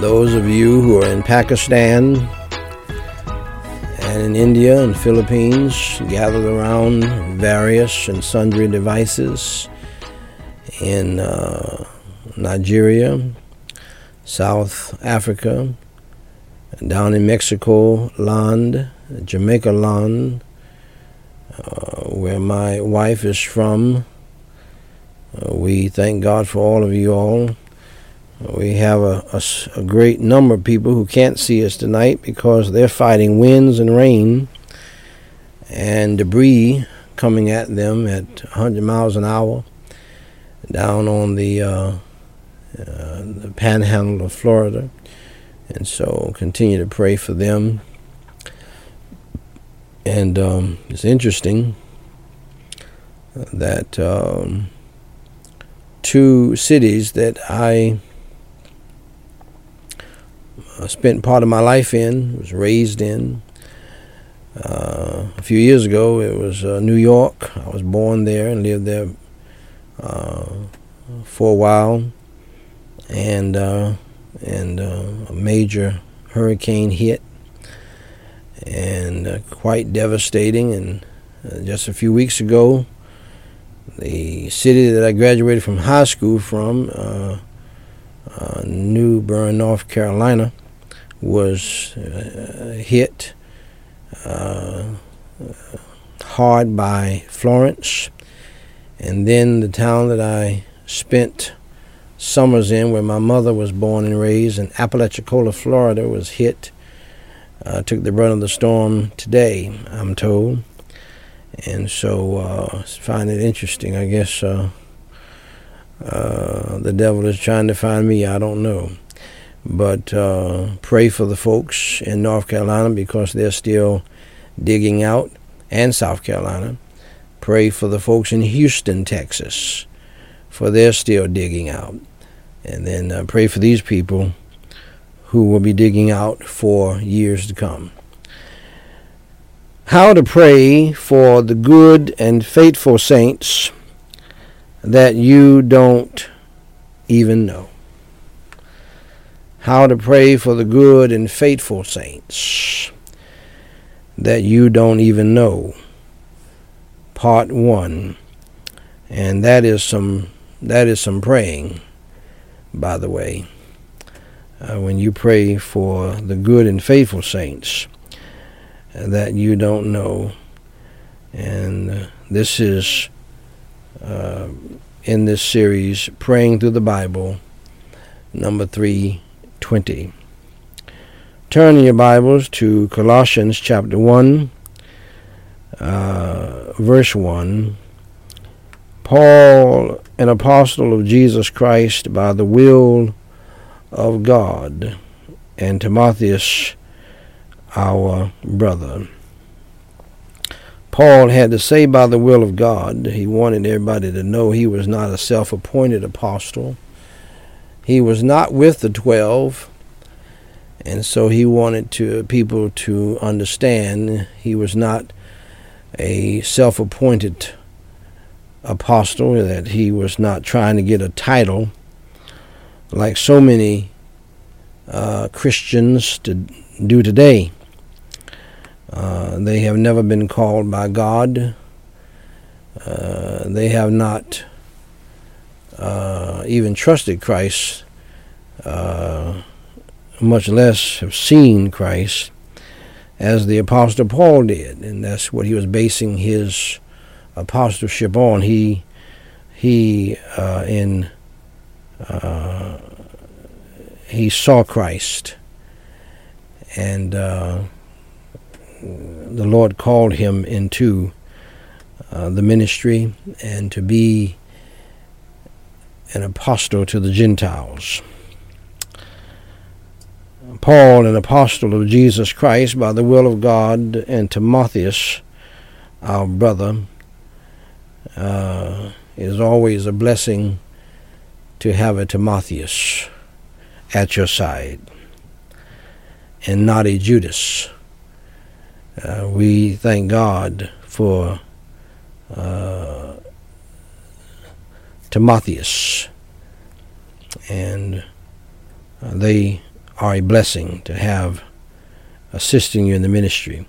those of you who are in Pakistan and in India and Philippines, gathered around various and sundry devices, in Nigeria, South Africa, down in Mexico land, Jamaica land, where my wife is from. We thank God for all of you all. We have a great number of people who can't see us tonight because they're fighting winds and rain and debris coming at them at 100 miles an hour down on the panhandle of Florida. And so continue to pray for them. And it's interesting that two cities that I spent part of my life in, was raised in. A few years ago, it was New York. I was born there and lived there for a while. And a major hurricane hit, and quite devastating. And just a few weeks ago, the city that I graduated from high school from, New Bern, North Carolina, was hit hard by Florence. And then the town that I spent summers in, where my mother was born and raised, in Apalachicola, Florida, was hit, took the brunt of the storm today, I'm told. And so find it interesting. I guess the devil is trying to find me. I don't know. But pray for the folks in North Carolina because they're still digging out, and South Carolina. Pray for the folks in Houston, Texas, for they're still digging out. And then pray for these people who will be digging out for years to come. How to pray for the good and faithful saints that you don't even know. How to pray for the good and faithful saints that you don't even know. Part 1. And that is some praying, by the way. When you pray for the good and faithful saints that you don't know. And this is in this series, Praying Through the Bible, number 320. Turn in your Bibles to Colossians chapter 1, verse 1. Paul, an apostle of Jesus Christ by the will of God, and Timotheus, our brother. Paul had to say by the will of God. He wanted everybody to know he was not a self-appointed apostle. He was not with the 12, and so he wanted people to understand he was not a self-appointed apostle, that he was not trying to get a title like so many Christians do today. They have never been called by God. They have not even trusted Christ, much less have seen Christ, as the Apostle Paul did. And that's what he was basing his apostleship on. He saw Christ, and the Lord called him into the ministry and to be an apostle to the Gentiles. Paul, an apostle of Jesus Christ by the will of God, and Timotheus, our brother. It is always a blessing to have a Timotheus at your side and not a Judas. We thank God for Timotheus, and they are a blessing to have assisting you in the ministry.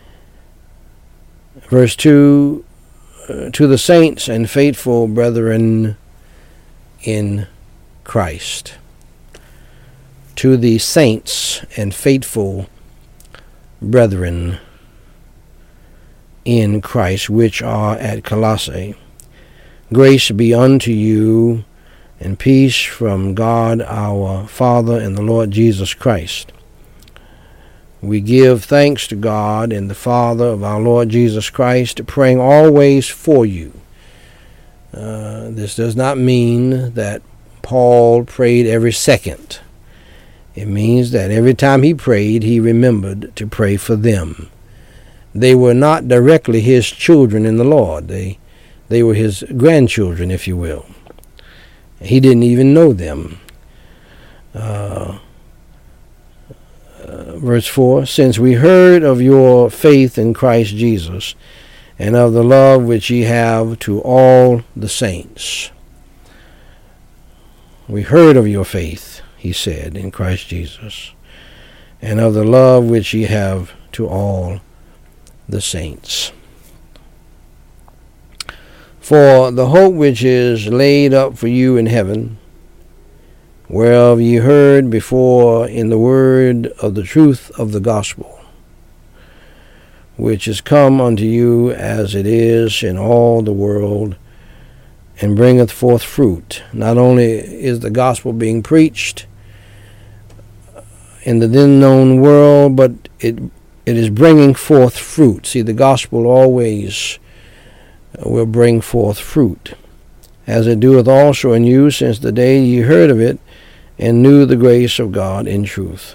Verse 2, to the saints and faithful brethren in Christ. To the saints and faithful brethren in Christ, which are at Colossae, grace be unto you and peace from God our Father and the Lord Jesus Christ. We give thanks to God and the Father of our Lord Jesus Christ, praying always for you. This does not mean that Paul prayed every second. It means that every time he prayed, he remembered to pray for them. They were not directly his children in the Lord. They were his grandchildren, if you will. He didn't even know them. Verse 4, since we heard of your faith in Christ Jesus and of the love which ye have to all the saints. We heard of your faith, he said, in Christ Jesus, and of the love which ye have to all the saints. For the hope which is laid up for you in heaven, whereof ye heard before in the word of the truth of the gospel, which is come unto you as it is in all the world, and bringeth forth fruit. Not only is the gospel being preached in the then known world, but it is bringing forth fruit. See, the gospel always will bring forth fruit, as it doeth also in you since the day ye heard of it, and knew the grace of God in truth.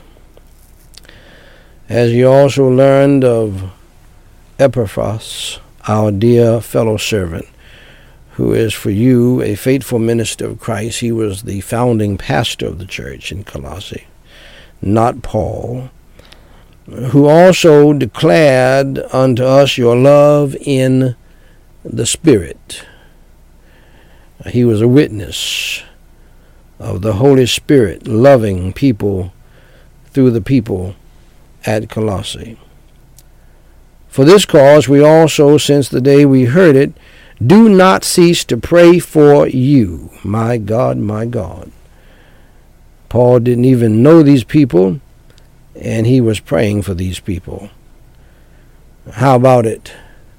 As ye also learned of Epaphras, our dear fellow servant, who is for you a faithful minister of Christ. He was the founding pastor of the church in Colossae, not Paul, who also declared unto us your love in the Spirit. He was a witness of the Holy Spirit loving people through the people at Colossae. For this cause we also, since the day we heard it, do not cease to pray for you. My God, my God. Paul didn't even know these people, and he was praying for these people. How about it,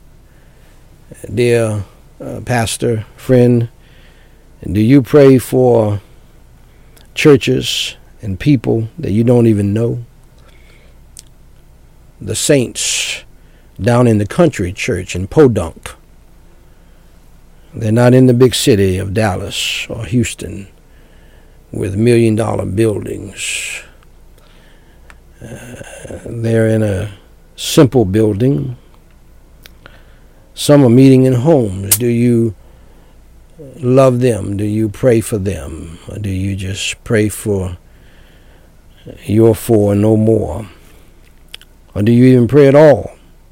dear pastor, friend? Do you pray for churches and people that you don't even know? The saints down in the country church in Podunk. They're not in the big city of Dallas or Houston with $1 million buildings. They're in a simple building. Some are meeting in homes. Do you love them? Do you pray for them? Or do you just pray for your four, no more? Or do you even pray at all?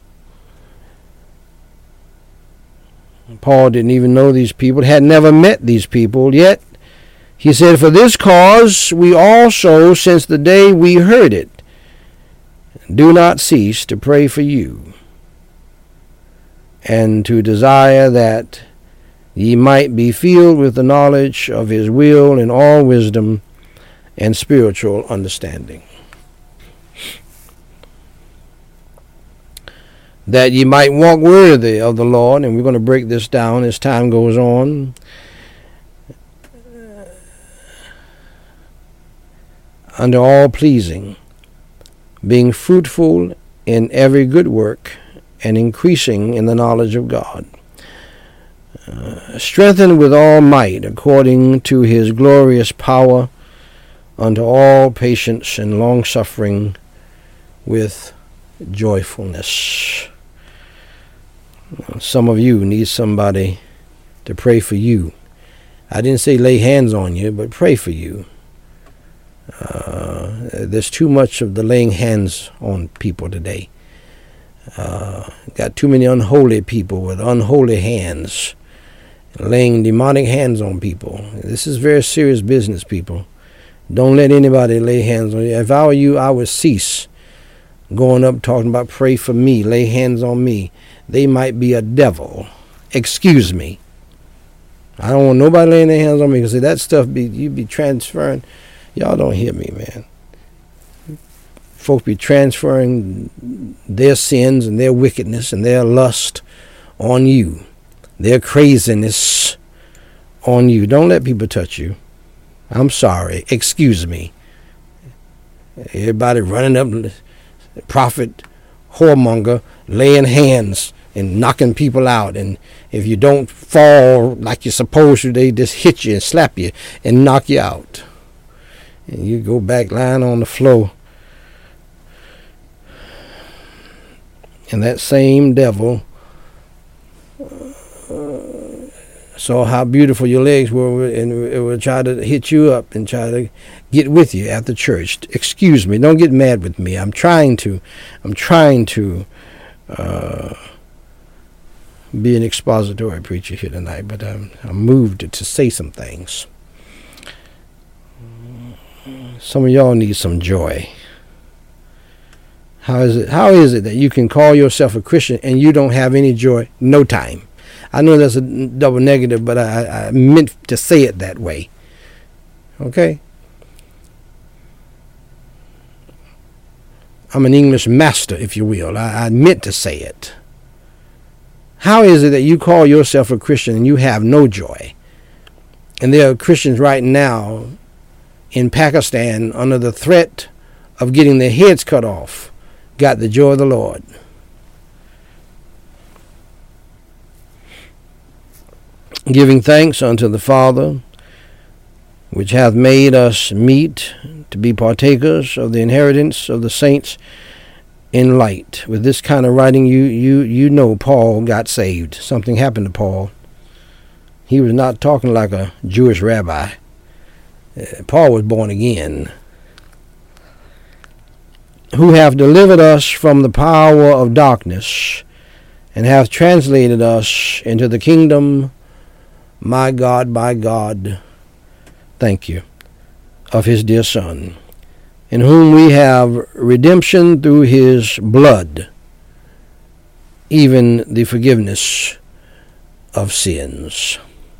Paul didn't even know these people, had never met these people, yet he said, for this cause we also, since the day we heard it, do not cease to pray for you, and to desire that ye might be filled with the knowledge of his will in all wisdom and spiritual understanding, that ye might walk worthy of the Lord. And we're going to break this down as time goes on. Under all pleasing, being fruitful in every good work, and increasing in the knowledge of God, strengthened with all might according to his glorious power, unto all patience and long-suffering with joyfulness. Some of you need somebody to pray for you. I didn't say lay hands on you, but pray for you. There's too much of the laying hands on people today. Got too many unholy people with unholy hands, laying demonic hands on people. This is very serious business, people. Don't let anybody lay hands on you. If I were you, I would cease going up talking about pray for me, lay hands on me. They might be a devil. Excuse me. I don't want nobody laying their hands on me because that stuff you be transferring. Y'all don't hear me, man. Folks be transferring their sins and their wickedness and their lust on you, their craziness on you. Don't let people touch you. I'm sorry. Excuse me. Everybody running up, prophet, whoremonger, laying hands and knocking people out. And if you don't fall like you're supposed to, they just hit you and slap you and knock you out. And you go back lying on the floor. And that same devil saw how beautiful your legs were, and it would try to hit you up and try to get with you after church. Excuse me. Don't get mad with me. I'm trying to be an expository preacher here tonight, but I'm moved to say some things. Some of y'all need some joy. How is it that you can call yourself a Christian and you don't have any joy? No time. I know that's a double negative, but I meant to say it that way. Okay? I'm an English master, if you will. I meant to say it. How is it that you call yourself a Christian and you have no joy? And there are Christians right now in Pakistan under the threat of getting their heads cut off, got the joy of the Lord. Giving thanks unto the Father, which hath made us meet to be partakers of the inheritance of the saints in light. With this kind of writing, you know Paul got saved. Something happened to Paul. He was not talking like a Jewish rabbi. Paul was born again. Who have delivered us from the power of darkness and have translated us into the kingdom, my God, thank you, of his dear Son, in whom we have redemption through his blood, even the forgiveness of sins.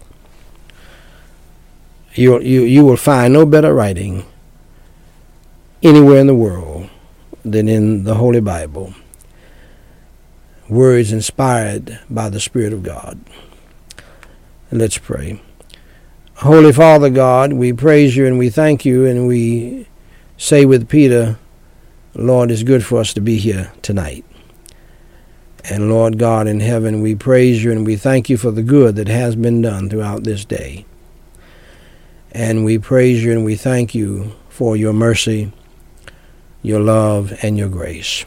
You will find no better writing anywhere in the world than in the Holy Bible. Words inspired by the Spirit of God. Let's pray. Holy Father God, we praise you and we thank you, and we say with Peter, Lord, it's good for us to be here tonight. And Lord God in heaven, we praise you and we thank you for the good that has been done throughout this day. And we praise you and we thank you for your mercy, your love, and your grace.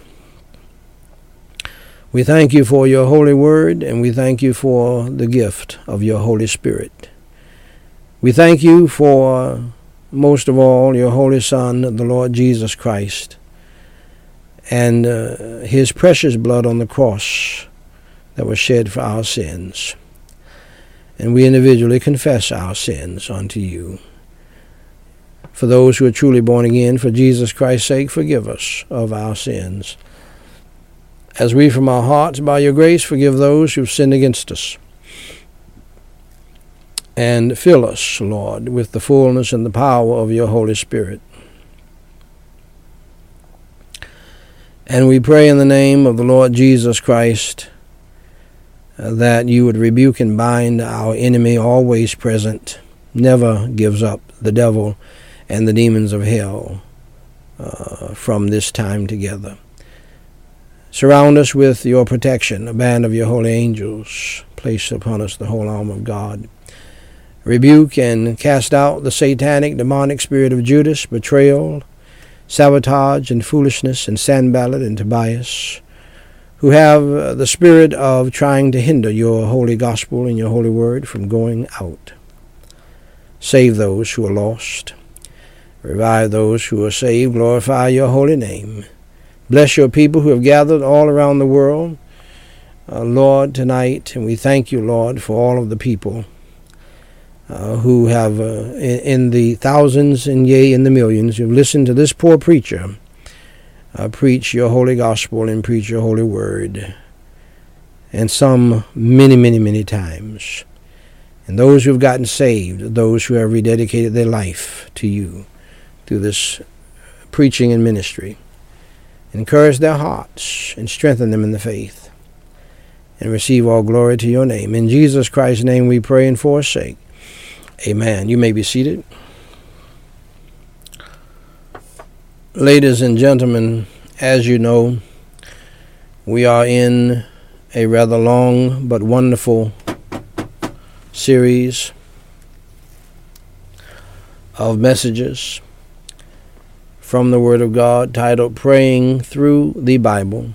We thank you for your holy word, and we thank you for the gift of your Holy Spirit. We thank you for, most of all, your Holy Son, the Lord Jesus Christ, and his precious blood on the cross that was shed for our sins. And we individually confess our sins unto you. For those who are truly born again, for Jesus Christ's sake, forgive us of our sins, as we from our hearts, by your grace, forgive those who've sinned against us. And fill us, Lord, with the fullness and the power of your Holy Spirit. And we pray in the name of the Lord Jesus Christ that you would rebuke and bind our enemy, always present, never gives up, the devil and the demons of hell from this time together. Surround us with your protection, a band of your holy angels. Place upon us the whole armor of God. Rebuke and cast out the satanic, demonic spirit of Judas, betrayal, sabotage, and foolishness, and Sanballat and Tobias, who have the spirit of trying to hinder your holy gospel and your holy word from going out. Save those who are lost. Revive those who are saved. Glorify your holy name. Bless your people who have gathered all around the world, Lord, tonight. And we thank you, Lord, for all of the people who have in the thousands and yea in the millions who have listened to this poor preacher preach your holy gospel and preach your holy word, and some many, many, many times. And those who have gotten saved, those who have rededicated their life to you through this preaching and ministry, encourage their hearts and strengthen them in the faith, and receive all glory to your name. In Jesus Christ's name we pray and forsake. Amen. You may be seated. Ladies and gentlemen, as you know, we are in a rather long but wonderful series of messages from the Word of God titled Praying Through the Bible,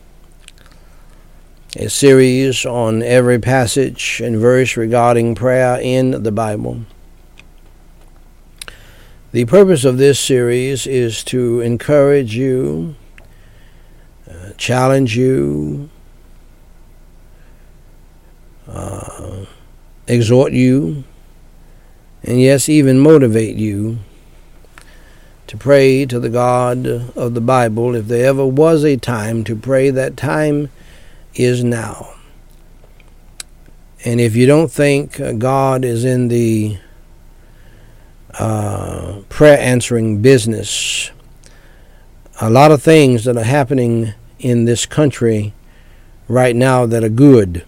a series on every passage and verse regarding prayer in the Bible. The purpose of this series is to encourage you, challenge you, exhort you, and yes, even motivate you to pray to the God of the Bible. If there ever was a time to pray, that time is now. And if you don't think God is in the prayer answering business, a lot of things that are happening in this country right now that are good,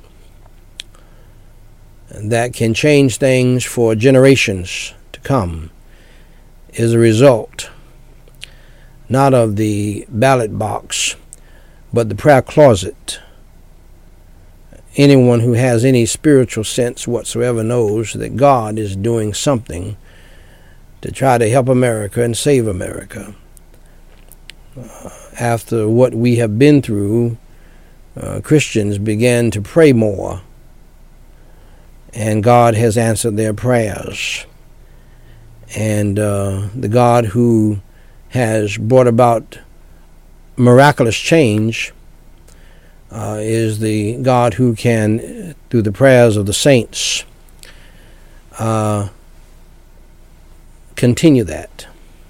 that can change things for generations to come, is a result not of the ballot box, but the prayer closet. Anyone who has any spiritual sense whatsoever knows that God is doing something to try to help America and save America. After what we have been through, Christians began to pray more, and God has answered their prayers. And the God who has brought about miraculous change is the God who can, through the prayers of the saints, continue that.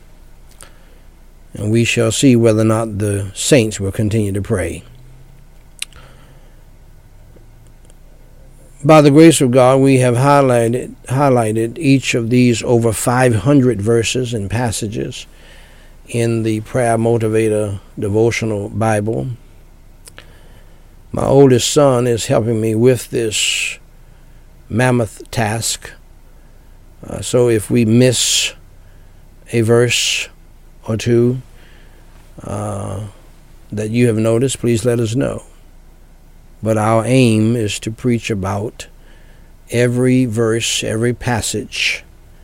And we shall see whether or not the saints will continue to pray. By the grace of God, we have highlighted each of these over 500 verses and passages in the Prayer Motivator Devotional Bible. My oldest son is helping me with this mammoth task. So if we miss a verse or two that you have noticed, please let us know. But our aim is to preach about every verse, every passage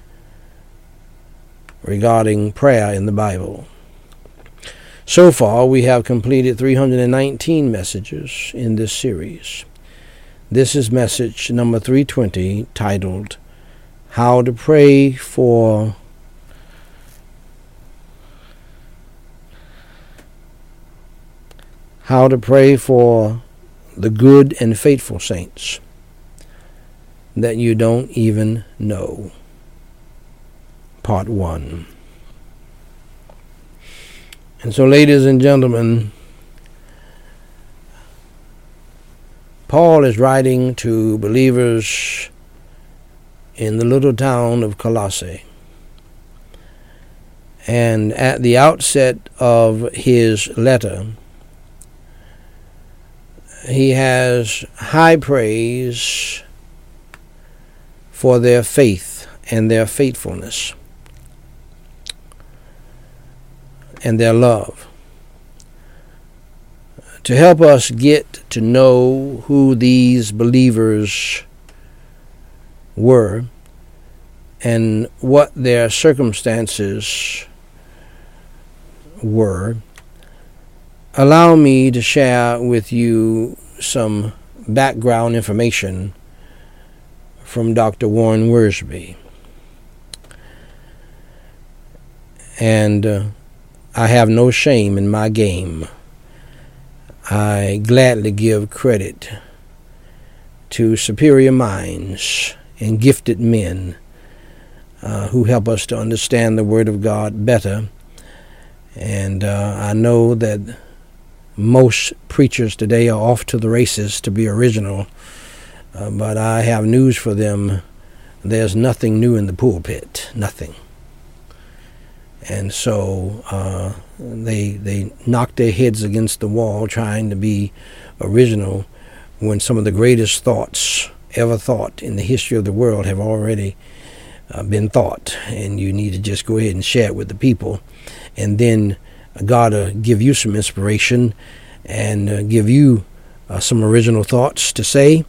regarding prayer in the Bible. So far, we have completed 319 messages in this series. This is message number 320, titled, How to Pray for the good and faithful saints that you don't even know. Part 1. And so, ladies and gentlemen, Paul is writing to believers in the little town of Colossae. And at the outset of his letter, he has high praise for their faith and their faithfulness and their love. To help us get to know who these believers were and what their circumstances were, allow me to share with you some background information from Dr. Warren Wiersbe. And I have no shame in my game. I gladly give credit to superior minds and gifted men who help us to understand the Word of God better. And I know that most preachers today are off to the races to be original, but I have news for them. There's nothing new in the pulpit, nothing. And so they knock their heads against the wall trying to be original when some of the greatest thoughts ever thought in the history of the world have already been thought. And you need to just go ahead and share it with the people. And then God will give you some inspiration and give you some original thoughts to say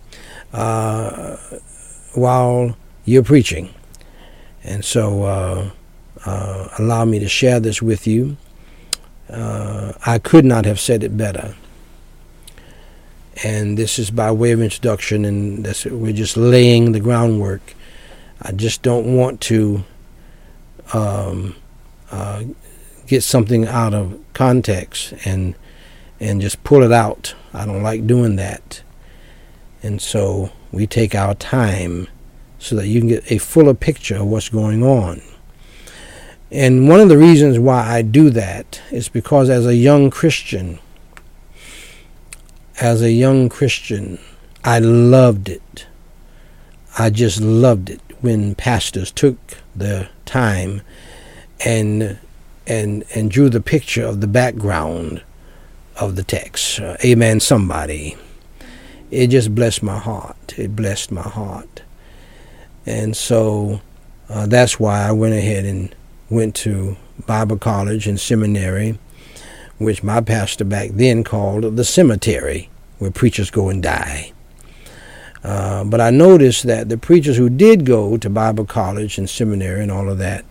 while you're preaching. And so allow me to share this with you. I could not have said it better. And this is by way of introduction, and we're just laying the groundwork. I just don't want to get something out of context and just pull it out. I don't like doing that. And so we take our time so that you can get a fuller picture of what's going on. And one of the reasons why I do that is because as a young Christian, I loved it. I just loved it when pastors took the time and drew the picture of the background of the text. Amen, somebody. It just blessed my heart. It blessed my heart. And so that's why I went ahead and went to Bible college and seminary, which my pastor back then called the cemetery, where preachers go and die. But I noticed that the preachers who did go to Bible college and seminary and all of that,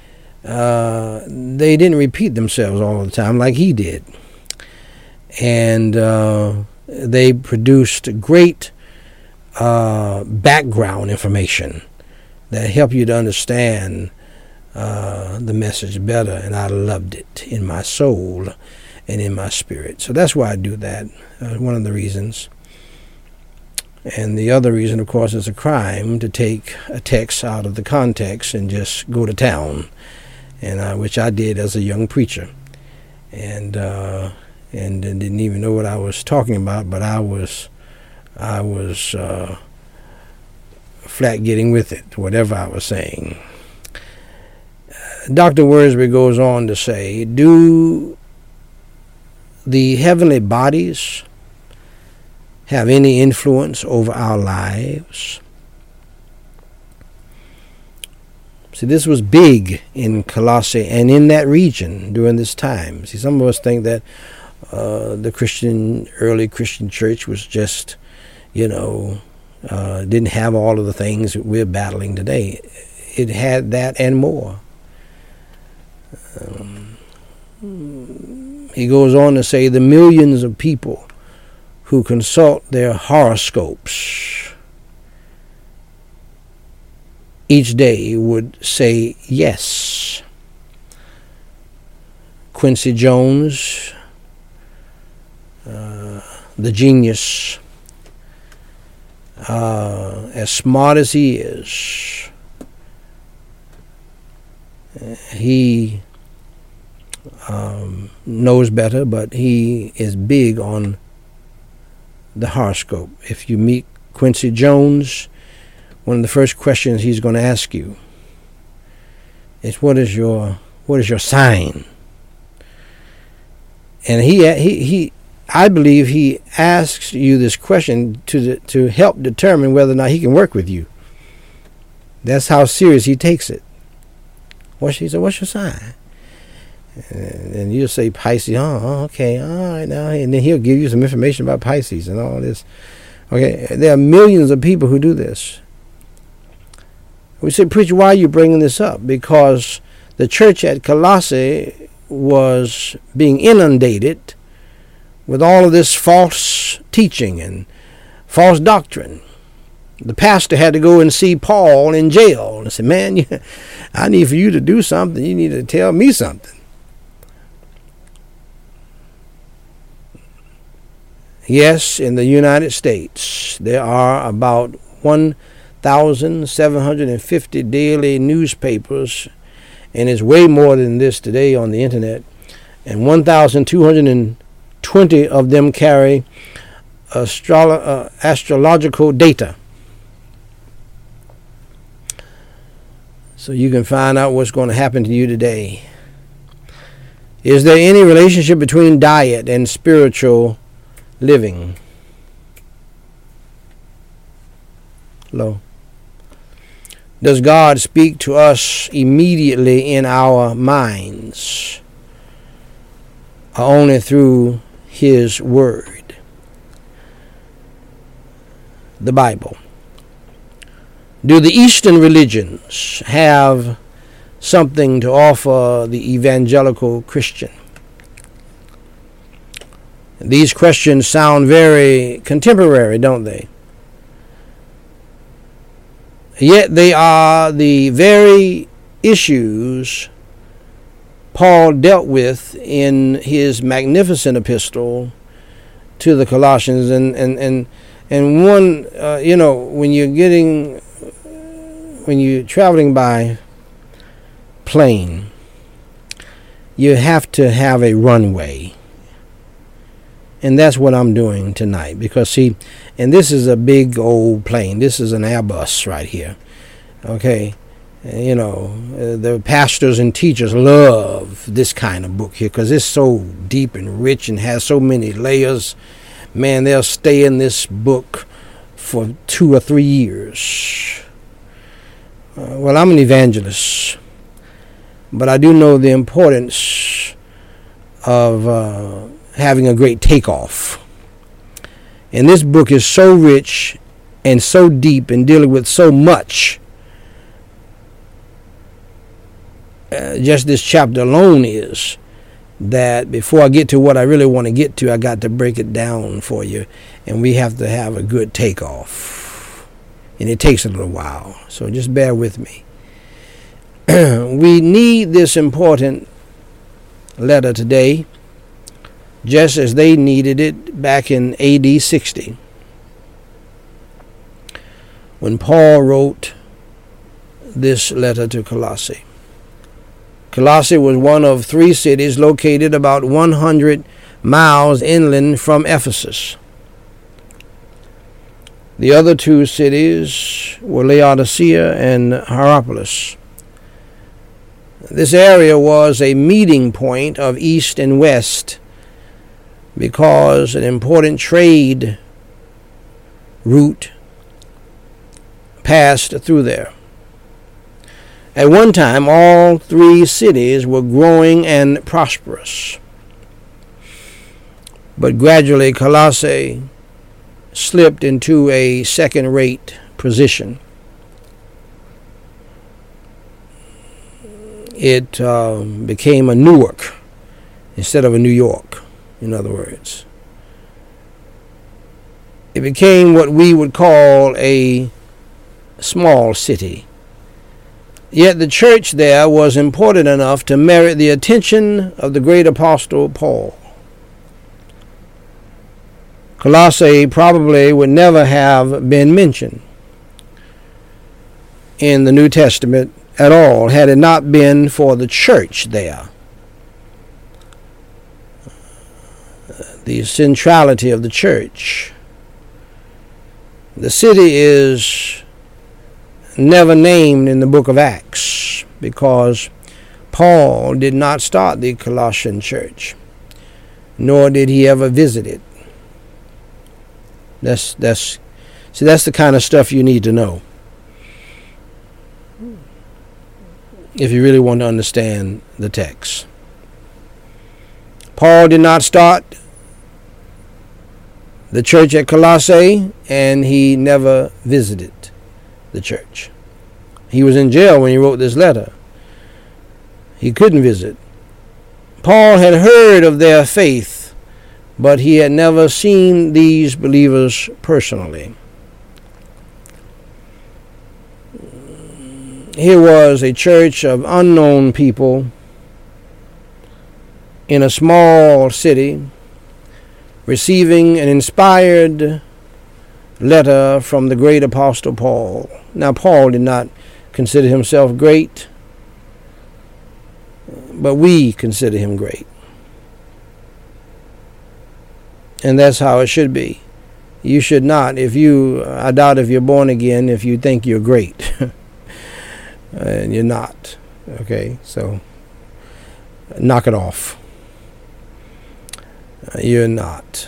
they didn't repeat themselves all the time like he did. And they produced great background information that help you to understand the message better, and I loved it in my soul and in my spirit. So that's why I do that, one of the reasons. And the other reason, of course, is a crime to take a text out of the context and just go to town, and which I did as a young preacher, and didn't even know what I was talking about, but I was flat getting with it, whatever I was saying. Dr. Worsby goes on to say, do the heavenly bodies have any influence over our lives? See, this was big in Colossae and in that region during this time. See, some of us think that the early Christian church was just, didn't have all of the things that we're battling today. It had that and more. He goes on to say the millions of people who consult their horoscopes each day would say yes. Quincy Jones, the genius, as smart as he is, he knows better, but he is big on the horoscope. If you meet Quincy Jones, one of the first questions he's going to ask you is, what is your sign? And I believe he asks you this question to help determine whether or not he can work with you. That's how serious he takes it. He said, what's your sign? And you'll say Pisces. Oh, okay, all right now. And then he'll give you some information about Pisces and all this. Okay, there are millions of people who do this. We say, preacher, why are you bringing this up? Because the church at Colossae was being inundated with all of this false teaching and false doctrine. The pastor had to go and see Paul in jail and say, man, I need for you to do something. You need to tell me something. Yes, in the United States, there are about 1 1,750 daily newspapers, and it's way more than this today on the internet, and 1,220 of them carry astrological data. So you can find out what's going to happen to you today. Is there any relationship between diet and spiritual living? Hello? Does God speak to us immediately in our minds, or only through His Word, the Bible? Do the Eastern religions have something to offer the evangelical Christian? These questions sound very contemporary, don't they? Yet they are the very issues Paul dealt with in his magnificent epistle to the Colossians. And one, when you're traveling by plane, you have to have a runway. And that's what I'm doing tonight. Because, see, and this is a big old plane. This is an Airbus right here. Okay? The pastors and teachers love this kind of book here because it's so deep and rich and has so many layers. Man, they'll stay in this book for 2 or 3 years. Well, I'm an evangelist, but I do know the importance of having a great takeoff. And this book is so rich and so deep and dealing with so much. Just this chapter alone is that before I get to what I really want to get to, I got to break it down for you. And we have to have a good takeoff. And it takes a little while. So just bear with me. We need this important letter today, just as they needed it back in AD 60, when Paul wrote this letter to Colossae. Colossae was one of 3 cities located about 100 miles inland from Ephesus. The other 2 cities were Laodicea and Hierapolis. This area was a meeting point of east and west because an important trade route passed through there. At one time, all 3 cities were growing and prosperous. But gradually, Colossae slipped into a second-rate position. It became a Newark instead of a New York, in other words. It became what we would call a small city. Yet the church there was important enough to merit the attention of the great apostle Paul. Colossae probably would never have been mentioned in the New Testament at all had it not been for the church there. The centrality of the church. The city is never named in the book of Acts because Paul did not start the Colossian church, nor did he ever visit it. That's the kind of stuff you need to know if you really want to understand the text. Paul did not start the church at Colossae, and he never visited the church. He was in jail when he wrote this letter. He couldn't visit. Paul had heard of their faith, but he had never seen these believers personally. Here was a church of unknown people in a small city, receiving an inspired letter from the great apostle Paul. Now, Paul did not consider himself great, but we consider him great. And that's how it should be. You should not, I doubt if you're born again, if you think you're great. And you're not. Okay, so knock it off. You're not.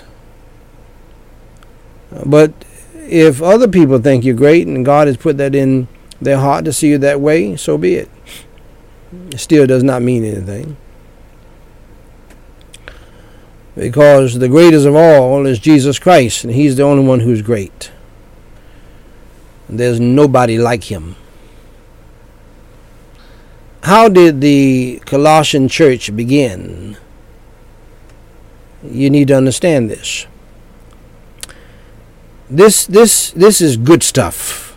But if other people think you're great and God has put that in their heart to see you that way, so be it. It still does not mean anything. Because the greatest of all is Jesus Christ, and he's the only one who's great. There's nobody like him. How did the Colossian church begin? You need to understand this. This is good stuff.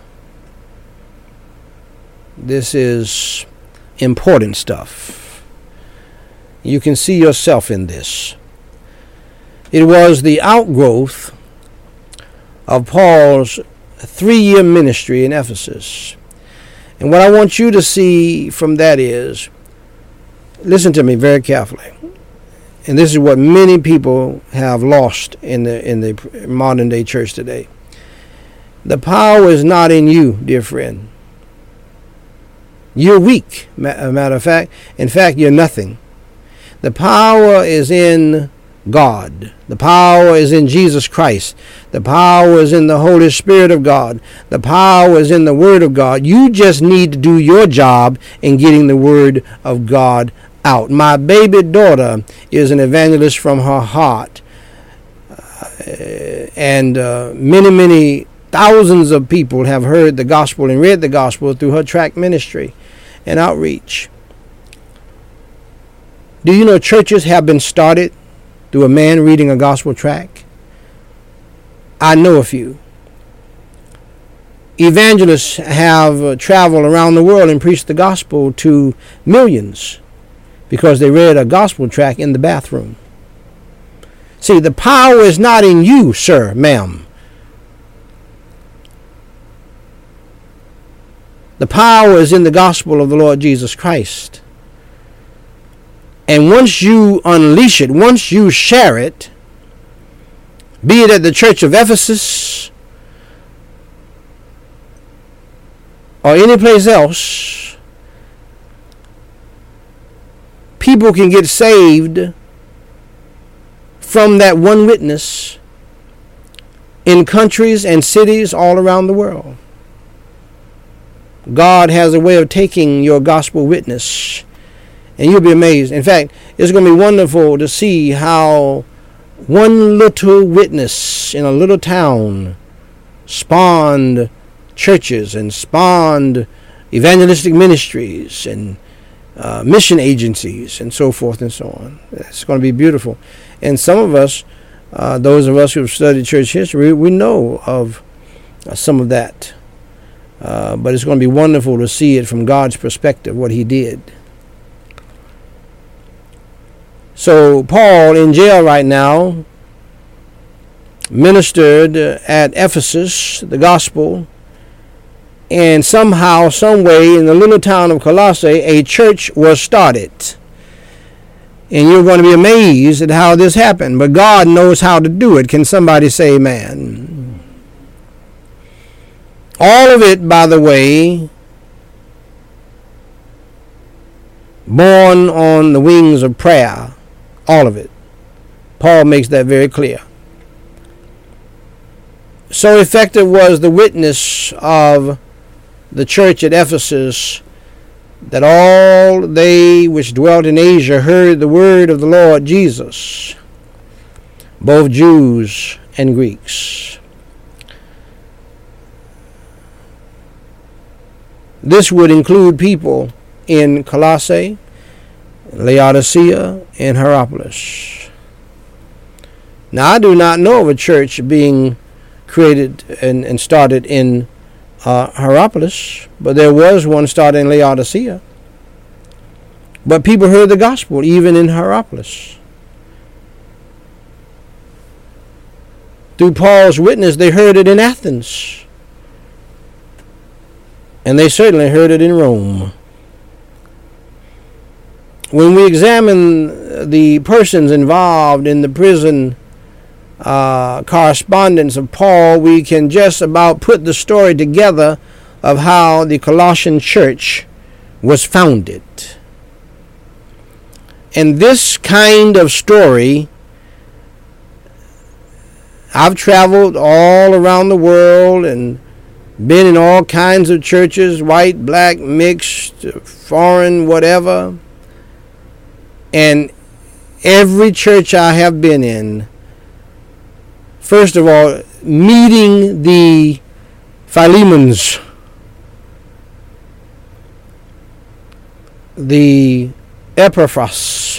This is important stuff. You can see yourself in this. It was the outgrowth of Paul's 3-year ministry in Ephesus. And what I want you to see from that is, listen to me very carefully. And this is what many people have lost in the modern day church today. The power is not in you, dear friend. You're weak, matter of fact. In fact, you're nothing. The power is in God. The power is in Jesus Christ. The power is in the Holy Spirit of God. The power is in the Word of God. You just need to do your job in getting the Word of God out. My baby daughter is an evangelist from her heart. And many thousands of people have heard the gospel and read the gospel through her tract ministry and outreach. Do you know churches have been started through a man reading a gospel tract? I know a few. Evangelists have traveled around the world and preached the gospel to millions because they read a gospel tract in the bathroom. See, the power is not in you, sir, ma'am. The power is in the gospel of the Lord Jesus Christ. And once you unleash it, once you share it, be it at the church of Ephesus or any place else, people can get saved from that one witness in countries and cities all around the world. God has a way of taking your gospel witness, and you'll be amazed. In fact, it's going to be wonderful to see how one little witness in a little town spawned churches and spawned evangelistic ministries and mission agencies and so forth and so on. It's going to be beautiful. And some of us, those of us who have studied church history, we know of some of that. But it's going to be wonderful to see it from God's perspective, what he did. So Paul, in jail right now, ministered at Ephesus, the gospel, and somehow, some way, in the little town of Colossae, a church was started. And you're going to be amazed at how this happened. But God knows how to do it. Can somebody say amen? All of it, by the way, born on the wings of prayer. All of it. Paul makes that very clear. So effective was the witness of the church at Ephesus that all they which dwelt in Asia heard the word of the Lord Jesus, both Jews and Greeks. This would include people in Colossae, Laodicea, and Hierapolis. Now, I do not know of a church being created and started in Hierapolis, but there was one started in Laodicea. But people heard the gospel even in Hierapolis. through Paul's witness, they heard it in Athens. And they certainly heard it in Rome. When we examine the persons involved in the prison correspondence of Paul, we can just about put the story together of how the Colossian church was founded. And this kind of story, I've traveled all around the world and been in all kinds of churches, white, black, mixed, foreign, whatever. And every church I have been in, first of all, meeting the Philemons, the Epaphras,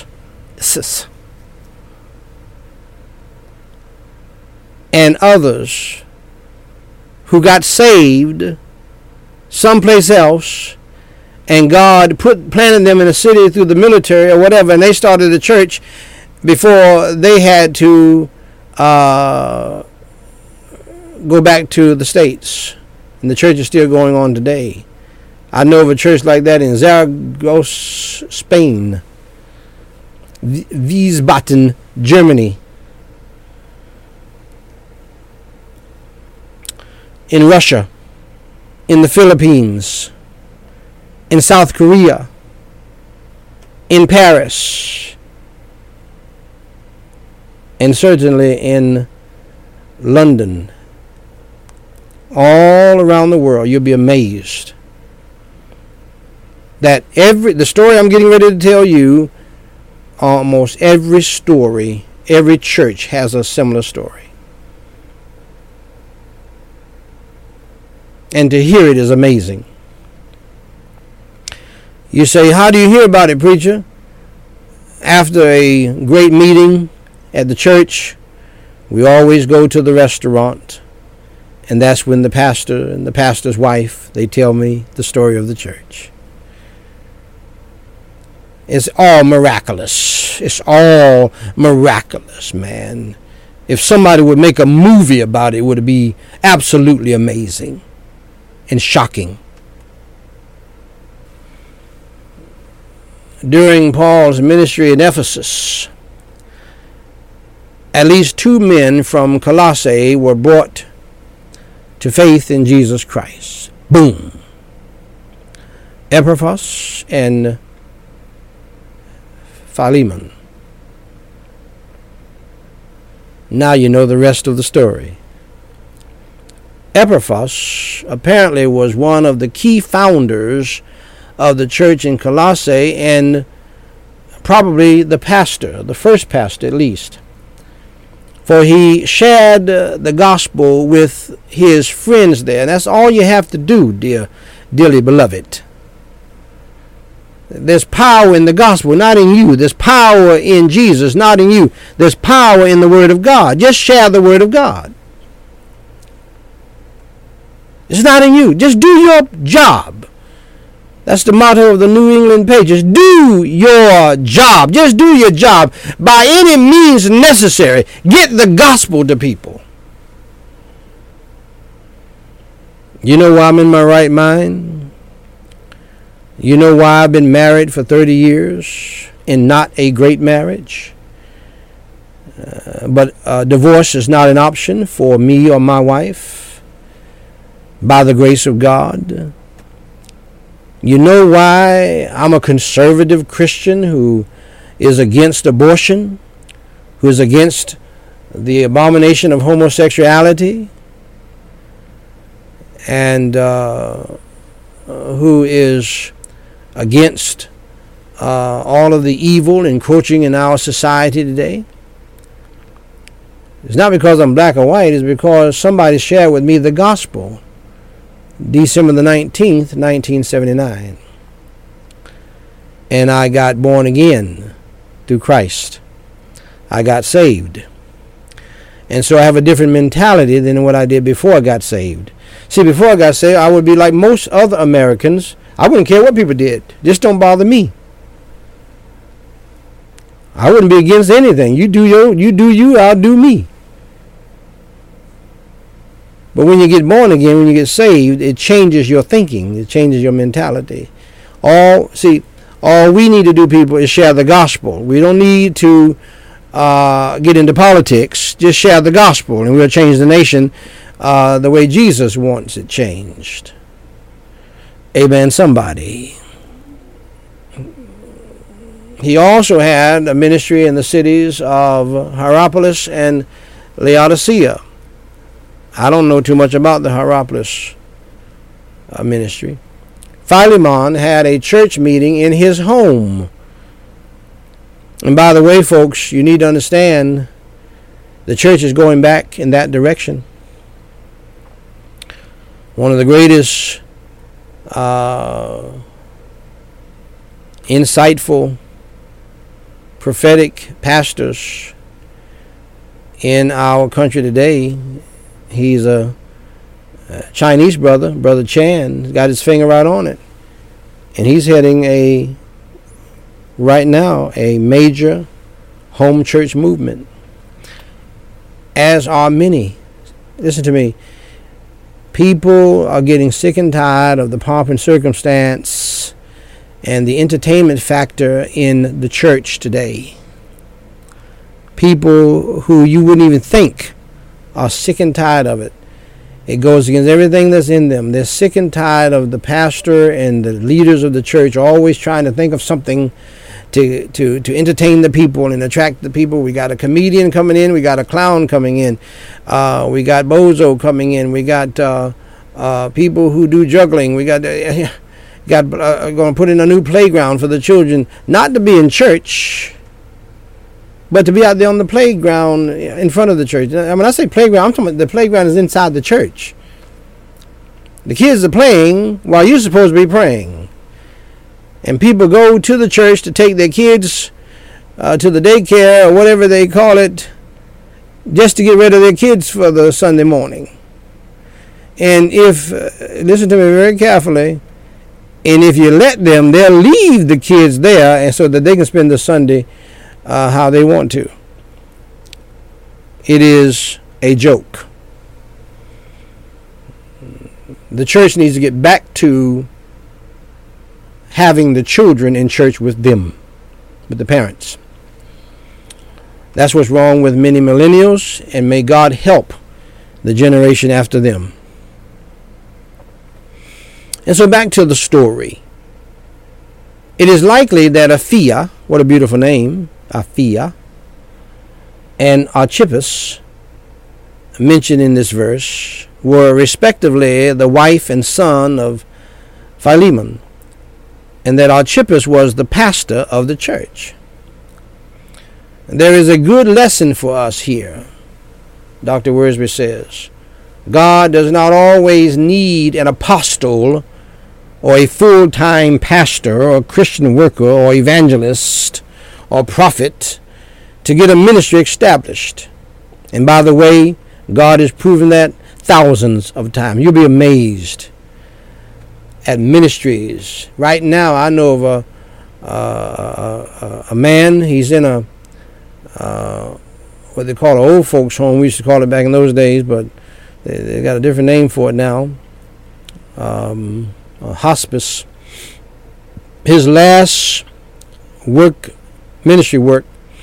and others who got saved someplace else, and God planted them in a city through the military or whatever, and they started a church before they had to go back to the States. And the church is still going on today. I know of a church like that in Zaragoza, Spain, Wiesbaden, Germany, in Russia, in the Philippines, in South Korea, in Paris, and certainly in London. All around the world, you'll be amazed that the story I'm getting ready to tell you, almost every story, every church has a similar story. And to hear it is amazing. You say, how do you hear about it, preacher? After a great meeting at the church, we always go to the restaurant. And that's when the pastor and the pastor's wife, they tell me the story of the church. It's all miraculous. It's all miraculous, man. If somebody would make a movie about it, it would be absolutely amazing and shocking. During Paul's ministry in Ephesus, at least 2 men from Colossae were brought to faith in Jesus Christ. Boom. Epaphras and Philemon. Now you know the rest of the story. Epaphras apparently was one of the key founders of the church in Colossae, and probably the pastor, the first pastor at least. For he shared the gospel with his friends there. And that's all you have to do, dearly beloved. There's power in the gospel, not in you. There's power in Jesus, not in you. There's power in the Word of God. Just share the Word of God. It's not in you. Just do your job. That's the motto of the New England Patriots. Do your job. Just do your job. By any means necessary, get the gospel to people. You know why I'm in my right mind? You know why I've been married for 30 years and not a great marriage? But divorce is not an option for me or my wife, by the grace of God. You know why I'm a conservative Christian who is against abortion, who is against the abomination of homosexuality, and who is against all of the evil encroaching in our society today? It's not because I'm black or white. It's because somebody shared with me the gospel. December the 19th, 1979. And I got born again through Christ. I got saved. And so I have a different mentality than what I did before I got saved. See, before I got saved, I would be like most other Americans. I wouldn't care what people did. Just don't bother me. I wouldn't be against anything. You do you, I'll do me. But when you get born again, when you get saved, it changes your thinking. It changes your mentality. All we need to do, people, is share the gospel. We don't need to get into politics. Just share the gospel, and we'll change the nation the way Jesus wants it changed. Amen, somebody. He also had a ministry in the cities of Hierapolis and Laodicea. I don't know too much about the Hierapolis ministry. Philemon had a church meeting in his home. And by the way, folks, you need to understand the church is going back in that direction. One of the greatest insightful prophetic pastors in our country today. He's a Chinese brother, Brother Chan. He's got his finger right on it. And he's heading right now a major home church movement, as are many. Listen to me. People are getting sick and tired of the pomp and circumstance and the entertainment factor in the church today. People who you wouldn't even think are sick and tired of it. It goes against everything that's in them. They're sick and tired of the pastor and the leaders of the church always trying to think of something to entertain the people and attract the people. We got a comedian coming in. We got a clown coming in. We got bozo coming in. We got people who do juggling. We got going to put in a new playground for the children, not to be in church, but to be out there on the playground in front of the church. When I say playground, I'm talking about the playground is inside the church. The kids are playing while you're supposed to be praying. And people go to the church to take their kids to the daycare or whatever they call it, just to get rid of their kids for the Sunday morning. And listen to me very carefully, and if you let them, they'll leave the kids there, and so that they can spend the Sunday how they want to. It is a joke. The church needs to get back to having the children in church with them, with the parents. That's what's wrong with many millennials, and may God help the generation after them. And so back to the story. It is likely that Apphia, what a beautiful name, Apphia, and Archippus, mentioned in this verse, were respectively the wife and son of Philemon, and that Archippus was the pastor of the church. There is a good lesson for us here, Dr. Worsby says. God does not always need an apostle or a full-time pastor or Christian worker or evangelist or prophet to get a ministry established. And by the way, God has proven that thousands of times. You'll be amazed at ministries. Right now, I know of a man. He's in a what they call an old folks home. We used to call it back in those days, but they got a different name for it now. Hospice. His last ministry work,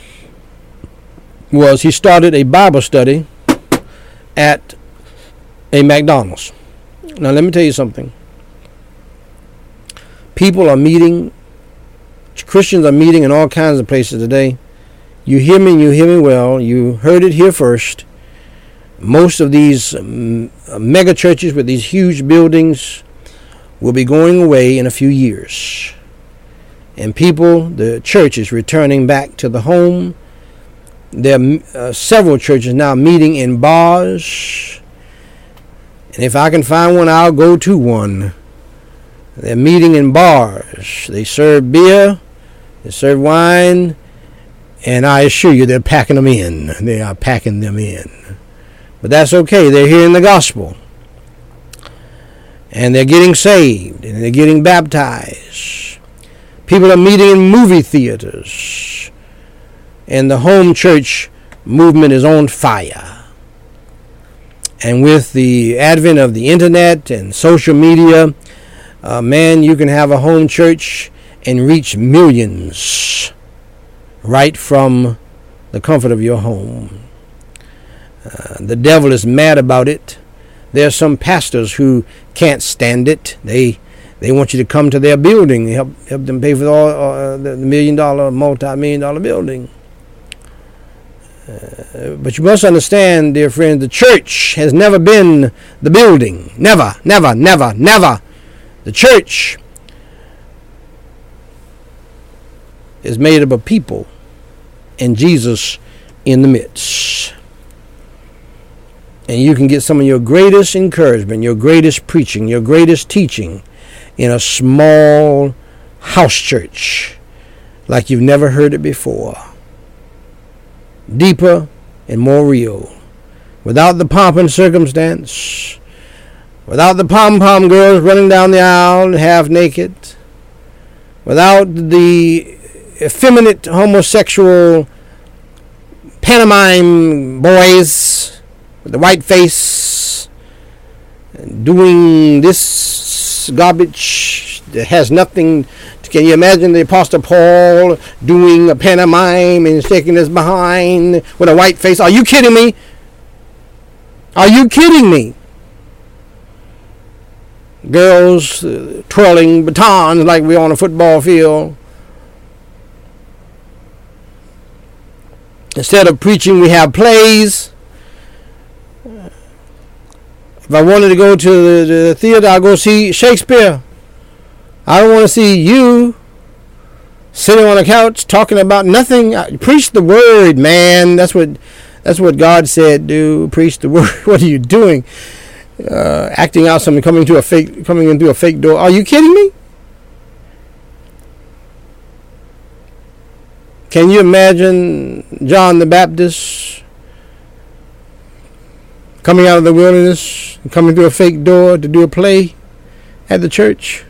was he started a Bible study at a McDonald's. Now let me tell you something. People are meeting, Christians are meeting in all kinds of places today. You hear me and you hear me well. You heard it here first. Most of these mega churches with these huge buildings will be going away in a few years. And the church is returning back to the home. There are several churches now meeting in bars. And if I can find one, I'll go to one. They're meeting in bars. They serve beer, they serve wine, and I assure you they're packing them in. They are packing them in. But that's okay. They're hearing the gospel. And they're getting saved, and they're getting baptized. People are meeting in movie theaters. And the home church movement is on fire. And with the advent of the internet and social media, man, you can have a home church and reach millions right from the comfort of your home. The devil is mad about it. There are some pastors who can't stand it. They want you to come to their building, help them pay for all the multi-million-dollar building. But you must understand, dear friends, the church has never been the building. Never, never, never, never. The church is made up of people and Jesus in the midst. And you can get some of your greatest encouragement, your greatest preaching, your greatest teaching in a small house church like you've never heard it before. Deeper and more real. Without the pomp and circumstance. Without the pom-pom girls running down the aisle half naked. Without the effeminate homosexual pantomime boys with the white face doing this garbage that has nothing. Can you imagine the Apostle Paul doing a pantomime and shaking his behind with a white face? Are you kidding me? Are you kidding me? Girls twirling batons like we're on a football field. Instead of preaching, we have plays. If I wanted to go to the theater, I'll go see Shakespeare. I don't want to see you sitting on a couch talking about nothing. Preach the word, man. That's what God said. Do preach the word. What are you doing? Acting out something, coming into a fake door. Are you kidding me? Can you imagine John the Baptist coming out of the wilderness, coming through a fake door to do a play at the church?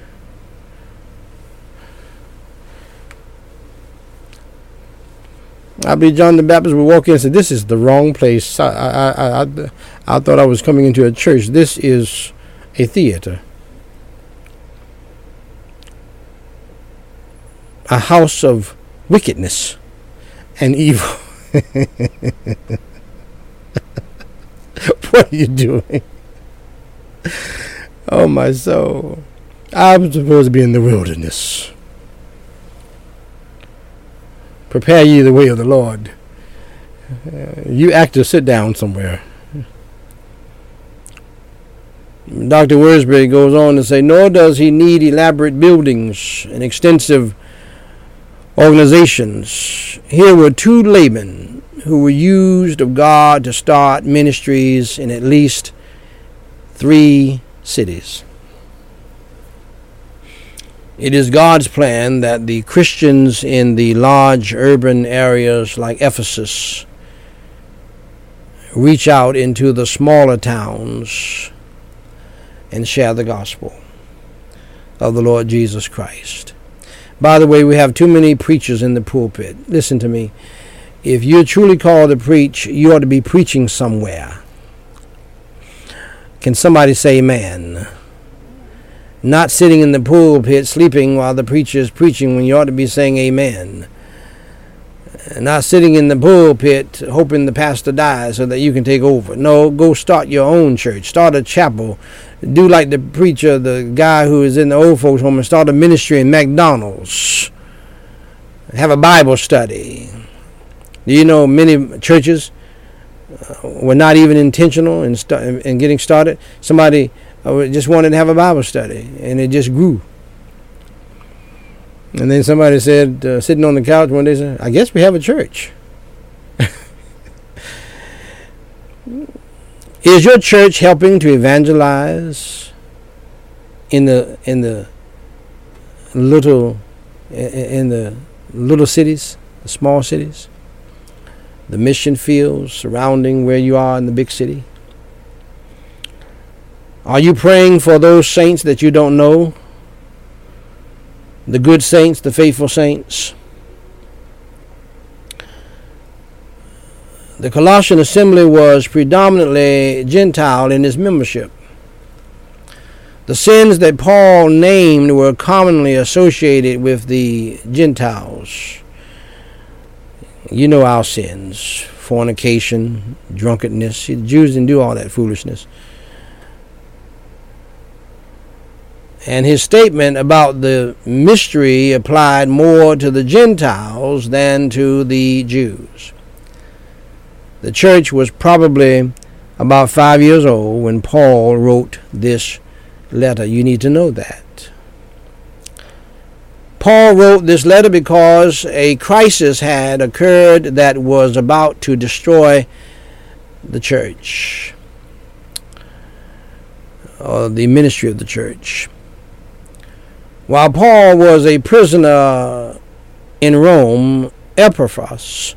I believe John the Baptist would walk in and say, "This is the wrong place. I thought I was coming into a church. This is a theater. A house of wickedness and evil." What are you doing? Oh, my soul. I'm supposed to be in the wilderness. Prepare ye the way of the Lord. You actors, sit down somewhere. Dr. Worsberry goes on to say, nor does he need elaborate buildings and extensive organizations. Here were two laymen who were used of God to start ministries in at least 3 cities. It is God's plan that the Christians in the large urban areas like Ephesus reach out into the smaller towns and share the gospel of the Lord Jesus Christ. By the way, we have too many preachers in the pulpit. Listen to me. If you're truly called to preach, you ought to be preaching somewhere. Can somebody say amen? Not sitting in the pulpit sleeping while the preacher is preaching when you ought to be saying amen. Not sitting in the pulpit hoping the pastor dies so that you can take over. No, go start your own church. Start a chapel. Do like the preacher, the guy who is in the old folks home, and start a ministry in McDonald's. Have a Bible study. Do you know many churches were not even intentional in getting started? Somebody just wanted to have a Bible study, and it just grew. And then somebody said, sitting on the couch one day, said, I guess we have a church. Is your church helping to evangelize in the little cities, the small cities, the mission fields surrounding where you are in the big city? Are you praying for those saints that you don't know? The good saints, the faithful saints, The Colossian assembly was predominantly Gentile in its membership. The sins that Paul named were commonly associated with the Gentiles. You know our sins: fornication, drunkenness. The Jews didn't do all that foolishness. And his statement about the mystery applied more to the Gentiles than to the Jews. The church was probably about 5 years old when Paul wrote this letter. You need to know that. Paul wrote this letter because a crisis had occurred that was about to destroy the church, or the ministry of the church. While Paul was a prisoner in Rome, Epaphras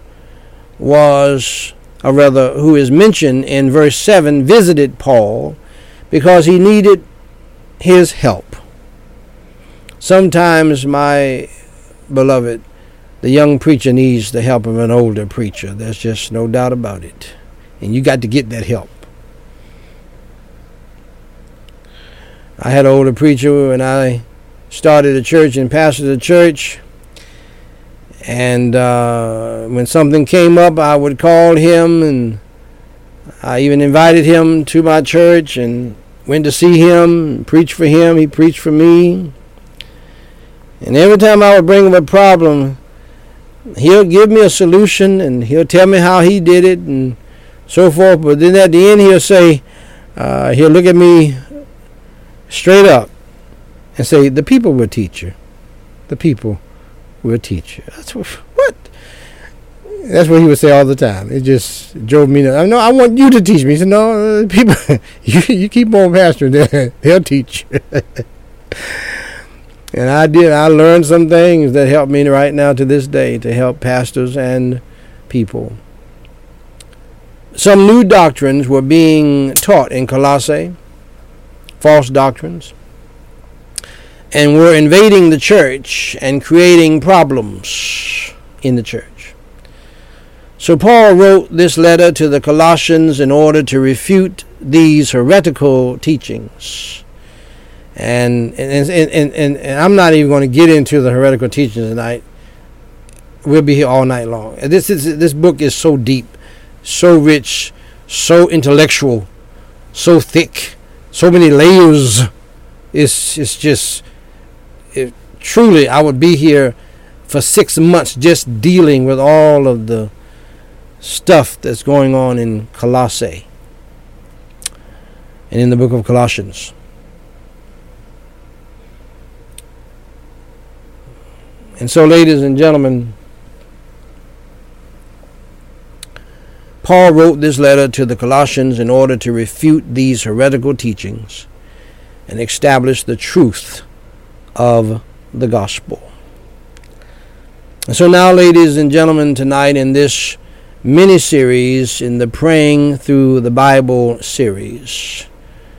who is mentioned in verse 7, visited Paul because he needed his help. Sometimes, my beloved, the young preacher needs the help of an older preacher. There's just no doubt about it. And you got to get that help. I had an older preacher when I started a church and pastored a church. And when something came up, I would call him, and I even invited him to my church and went to see him, preach for him. He preached for me. And every time I would bring him a problem, he'll give me a solution, and he'll tell me how he did it and so forth. But then at the end, he'll say, he'll look at me straight up and say, "The people will teach you. The people will teach you." That's what? That's what he would say all the time. It just drove me nuts. "No, I want you to teach me." He said, "No, people, you keep on pastoring, they'll teach you." And I did. I learned some things that help me right now to this day to help pastors and people. Some new doctrines were being taught in Colossae, false doctrines, and were invading the church and creating problems in the church. So Paul wrote this letter to the Colossians in order to refute these heretical teachings. And I'm not even going to get into the heretical teachings tonight. We'll be here all night long. This book is so deep, so rich, so intellectual, so thick, so many layers. It's just truly, I would be here for 6 months just dealing with all of the stuff that's going on in Colossae and in the book of Colossians. And so, ladies and gentlemen, Paul wrote this letter to the Colossians in order to refute these heretical teachings and establish the truth of the gospel. And so now, ladies and gentlemen, tonight in this mini-series in the Praying Through the Bible series,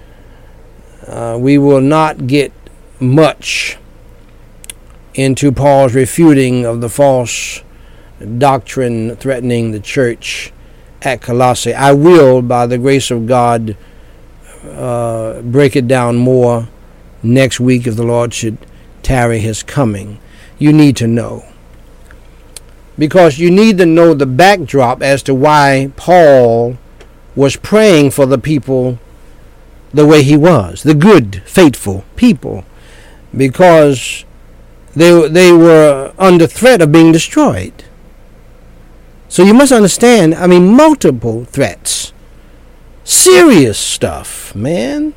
we will not get much into Paul's refuting of the false doctrine threatening the church at Colossae. I will, by the grace of God, break it down more next week if the Lord should tarry his coming. You need to know. Because you need to know the backdrop as to why Paul was praying for the people the way he was, the good, faithful people, because they were under threat of being destroyed. So you must understand, multiple threats. Serious stuff, man.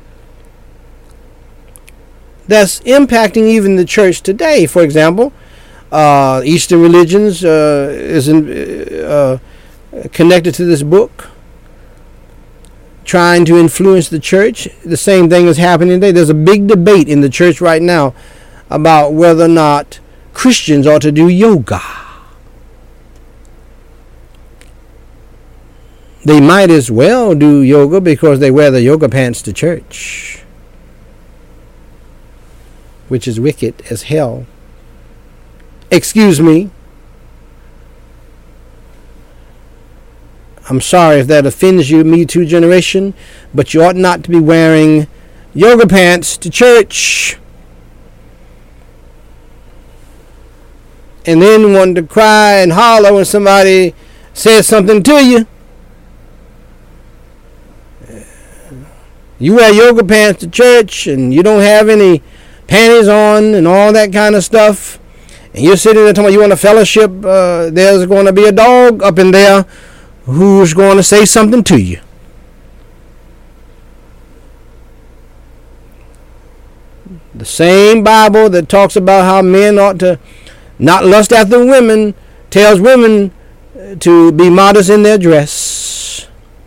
That's impacting even the church today. For example, Eastern religions is connected to this book, trying to influence the church. The same thing is happening today. There's a big debate in the church right now about whether or not Christians ought to do yoga. They might as well do yoga because they wear the yoga pants to church, which is wicked as hell. Excuse me. I'm sorry if that offends you, Me Too generation, but you ought not to be wearing yoga pants to church. And then want to cry and holler when somebody says something to you. You wear yoga pants to church and you don't have any panties on and all that kind of stuff. And you're sitting there talking about you want a fellowship. There's going to be a dog up in there who's going to say something to you. The same Bible that talks about how men ought to not lust after women tells women to be modest in their dress.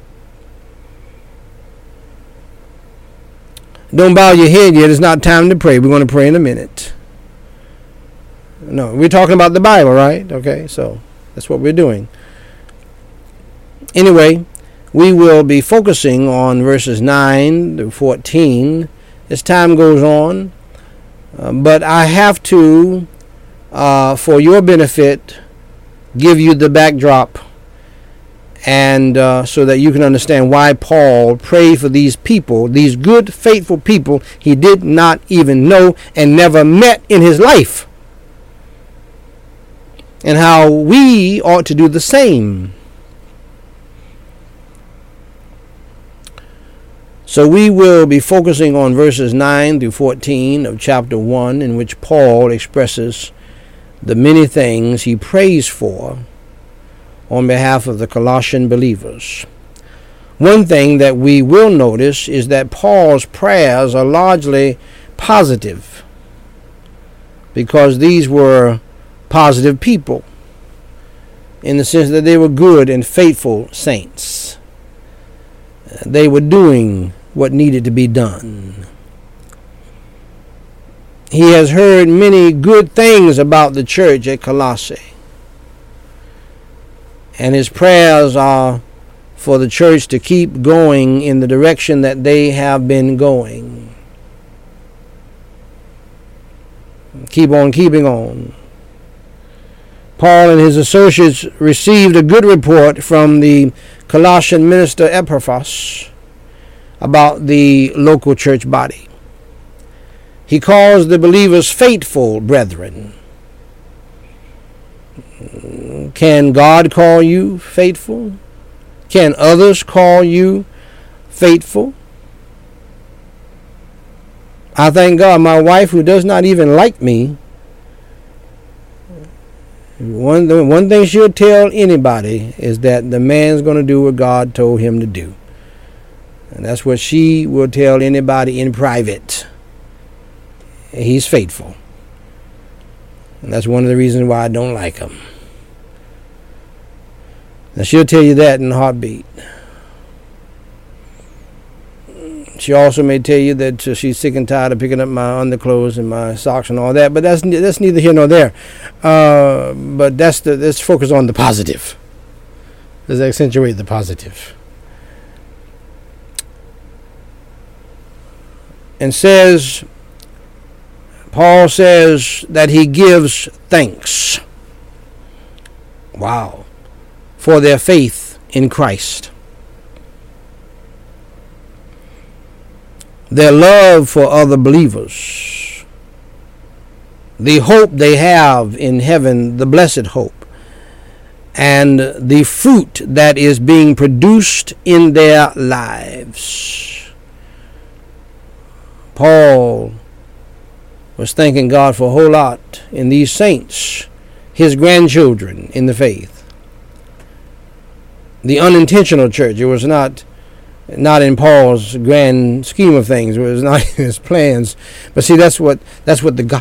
Don't bow your head yet. It's not time to pray. We're going to pray in a minute. No, we're talking about the Bible, right? Okay, so that's what we're doing. Anyway, we will be focusing on verses 9 to 14 as time goes on. But I have to, for your benefit, give you the backdrop and so that you can understand why Paul prayed for these people, these good, faithful people he did not even know and never met in his life, and how we ought to do the same. So we will be focusing on verses 9 through 14 of chapter 1, in which Paul expresses the many things he prays for on behalf of the Colossian believers. One thing that we will notice is that Paul's prayers are largely positive, because these were positive people in the sense that they were good and faithful saints. They were doing what needed to be done. He has heard many good things about the church at Colossae, and his prayers are for the church to keep going in the direction that they have been going. Keep on keeping on. Paul and his associates received a good report from the Colossian minister Epaphras about the local church body. He calls the believers faithful brethren. Can God call you faithful? Can others call you faithful? I thank God my wife, who does not even like me, one thing she'll tell anybody is that the man's going to do what God told him to do. And that's what she will tell anybody in private. He's faithful. And that's one of the reasons why I don't like him. Now she'll tell you that in a heartbeat. She also may tell you that she's sick and tired of picking up my underclothes and my socks and all that, but that's neither here nor there. But let's focus on the positive. Let's accentuate the positive. And Paul says that he gives thanks. Wow. For their faith in Christ. Their love for other believers, the hope they have in heaven, the blessed hope, and the fruit that is being produced in their lives. Paul was thanking God for a whole lot in these saints, his grandchildren in the faith. The unintentional church, it was not in Paul's grand scheme of things. It was not in his plans. But see, that's what the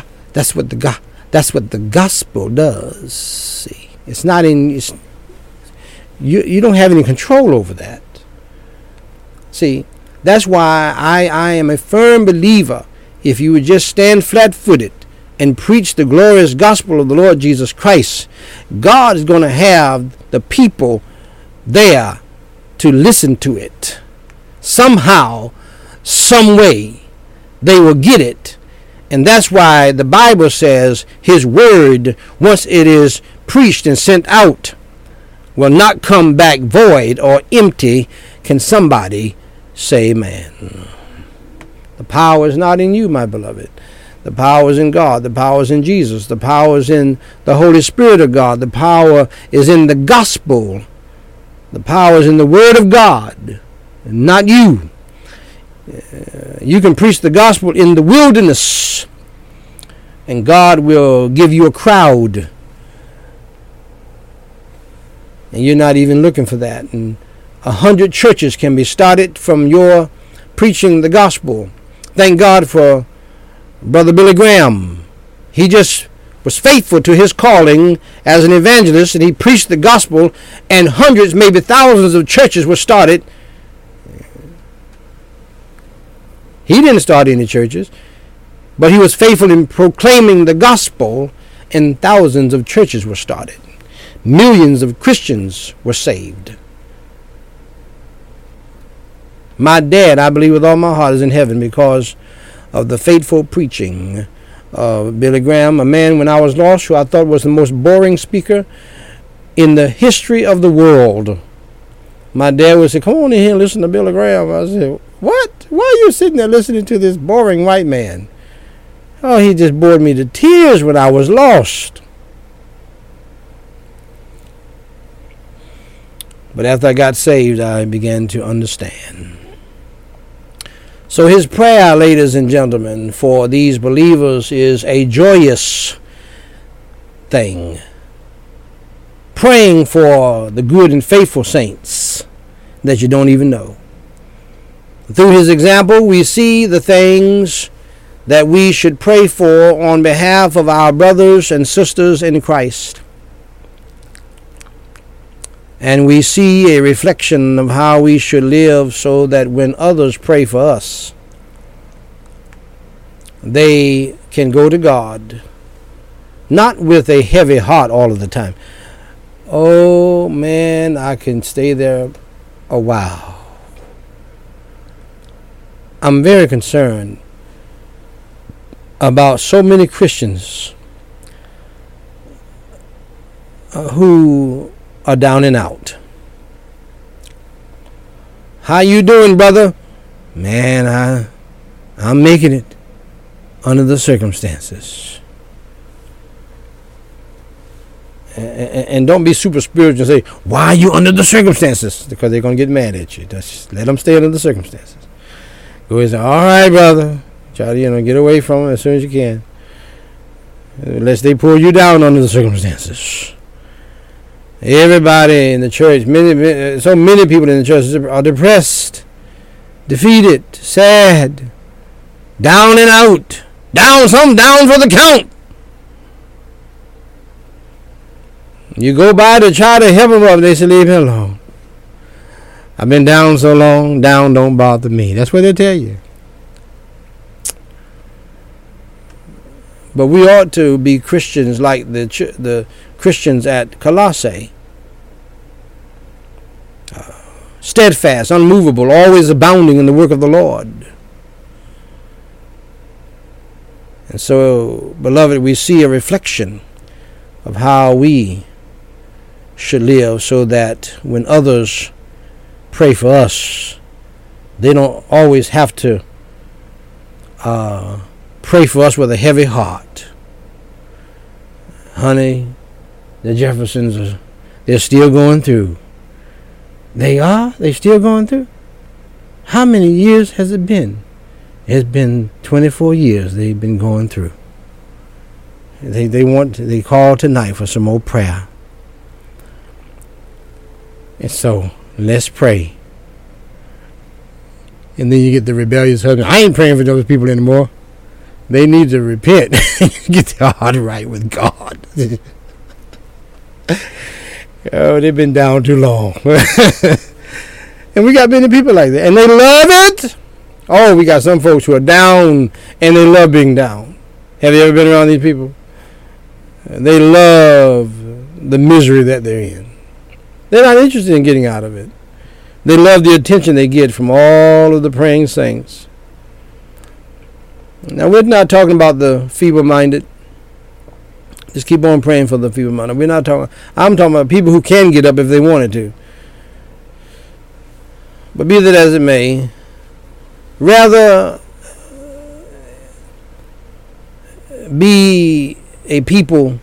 gospel does. See, it's not in you don't have any control over that. See, that's why I am a firm believer. If you would just stand flat-footed and preach the glorious gospel of the Lord Jesus Christ, God is going to have the people there to listen to it. Somehow, some way, they will get it. And that's why the Bible says his word, once it is preached and sent out, will not come back void or empty. Can somebody say amen? The power is not in you, my beloved. The power is in God. The power is in Jesus. The power is in the Holy Spirit of God. The power is in the gospel. The power is in the Word of God, not you. You can preach the gospel in the wilderness, and God will give you a crowd. And you're not even looking for that. And 100 churches can be started from your preaching the gospel. Thank God for Brother Billy Graham. He just was faithful to his calling as an evangelist, and he preached the gospel, and hundreds, maybe thousands of churches were started. He didn't start any churches, but he was faithful in proclaiming the gospel, and thousands of churches were started. Millions of Christians were saved. My dad, I believe with all my heart, is in heaven because of the faithful preaching of Billy Graham, a man when I was lost who I thought was the most boring speaker in the history of the world. My dad would say, "Come on in here and listen to Billy Graham." I said, "What? Why are you sitting there listening to this boring white man?" Oh, he just bored me to tears when I was lost. But after I got saved, I began to understand. So his prayer, ladies and gentlemen, for these believers is a joyous thing. Praying for the good and faithful saints that you don't even know. Through his example, we see the things that we should pray for on behalf of our brothers and sisters in Christ. And we see a reflection of how we should live so that when others pray for us, they can go to God, not with a heavy heart all of the time. Oh man, I can stay there a while. I'm very concerned about so many Christians who are down and out. How you doing, brother? Man, I'm making it under the circumstances. And don't be super spiritual and say, "Why are you under the circumstances?" Because they're going to get mad at you. Just let them stay under the circumstances. Go and say, "All right, brother." Try to, get away from them as soon as you can. Unless they pull you down under the circumstances. Everybody in the church, so many people in the church are depressed, defeated, sad, down and out, down for the count. You go by to try to help them up, they say, "Leave me alone. I've been down so long, down don't bother me." That's what they tell you. But we ought to be Christians like the Christians at Colossae. Steadfast, unmovable, always abounding in the work of the Lord. And so, beloved, we see a reflection of how we should live so that when others pray for us, they don't always have to pray for us with a heavy heart. Honey, the Jeffersons, they're still going through. They are? They're still going through? How many years has it been? It's been 24 years they've been going through. They call tonight for some more prayer. And so, let's pray. And then you get the rebellious husband. "I ain't praying for those people anymore. They need to repent." Get their heart right with God. Oh, they've been down too long. And we got many people like that. And they love it. Oh, we got some folks who are down and they love being down. Have you ever been around these people? They love the misery that they're in. They're not interested in getting out of it. They love the attention they get from all of the praying saints. Now, we're not talking about the feeble-minded. Just keep on praying for the feeble minded. I'm talking about people who can get up if they wanted to. But be that as it may, rather be a people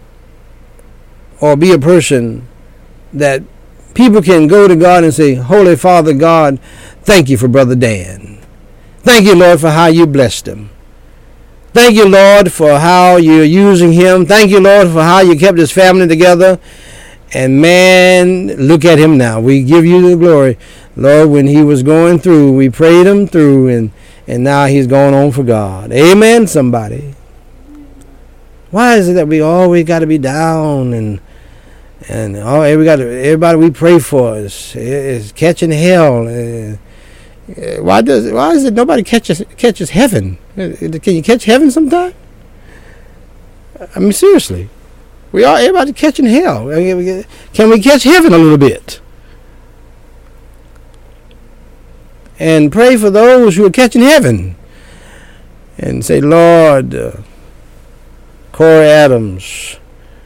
or be a person that people can go to God and say, Holy Father God, thank you for Brother Dan. Thank you, Lord, for how you blessed him. Thank you, Lord, for how you're using him. Thank you, Lord, for how you kept his family together. And man, look at him now. We give you the glory. Lord, when he was going through, we prayed him through, and now he's going on for God. Amen, somebody. Why is it that we always got to be down and everybody we pray for is catching hell? Why is it nobody catches heaven? Can you catch heaven sometime? I mean, seriously, everybody catching hell. Can we catch heaven a little bit? And pray for those who are catching heaven, and say, Lord, Corey Adams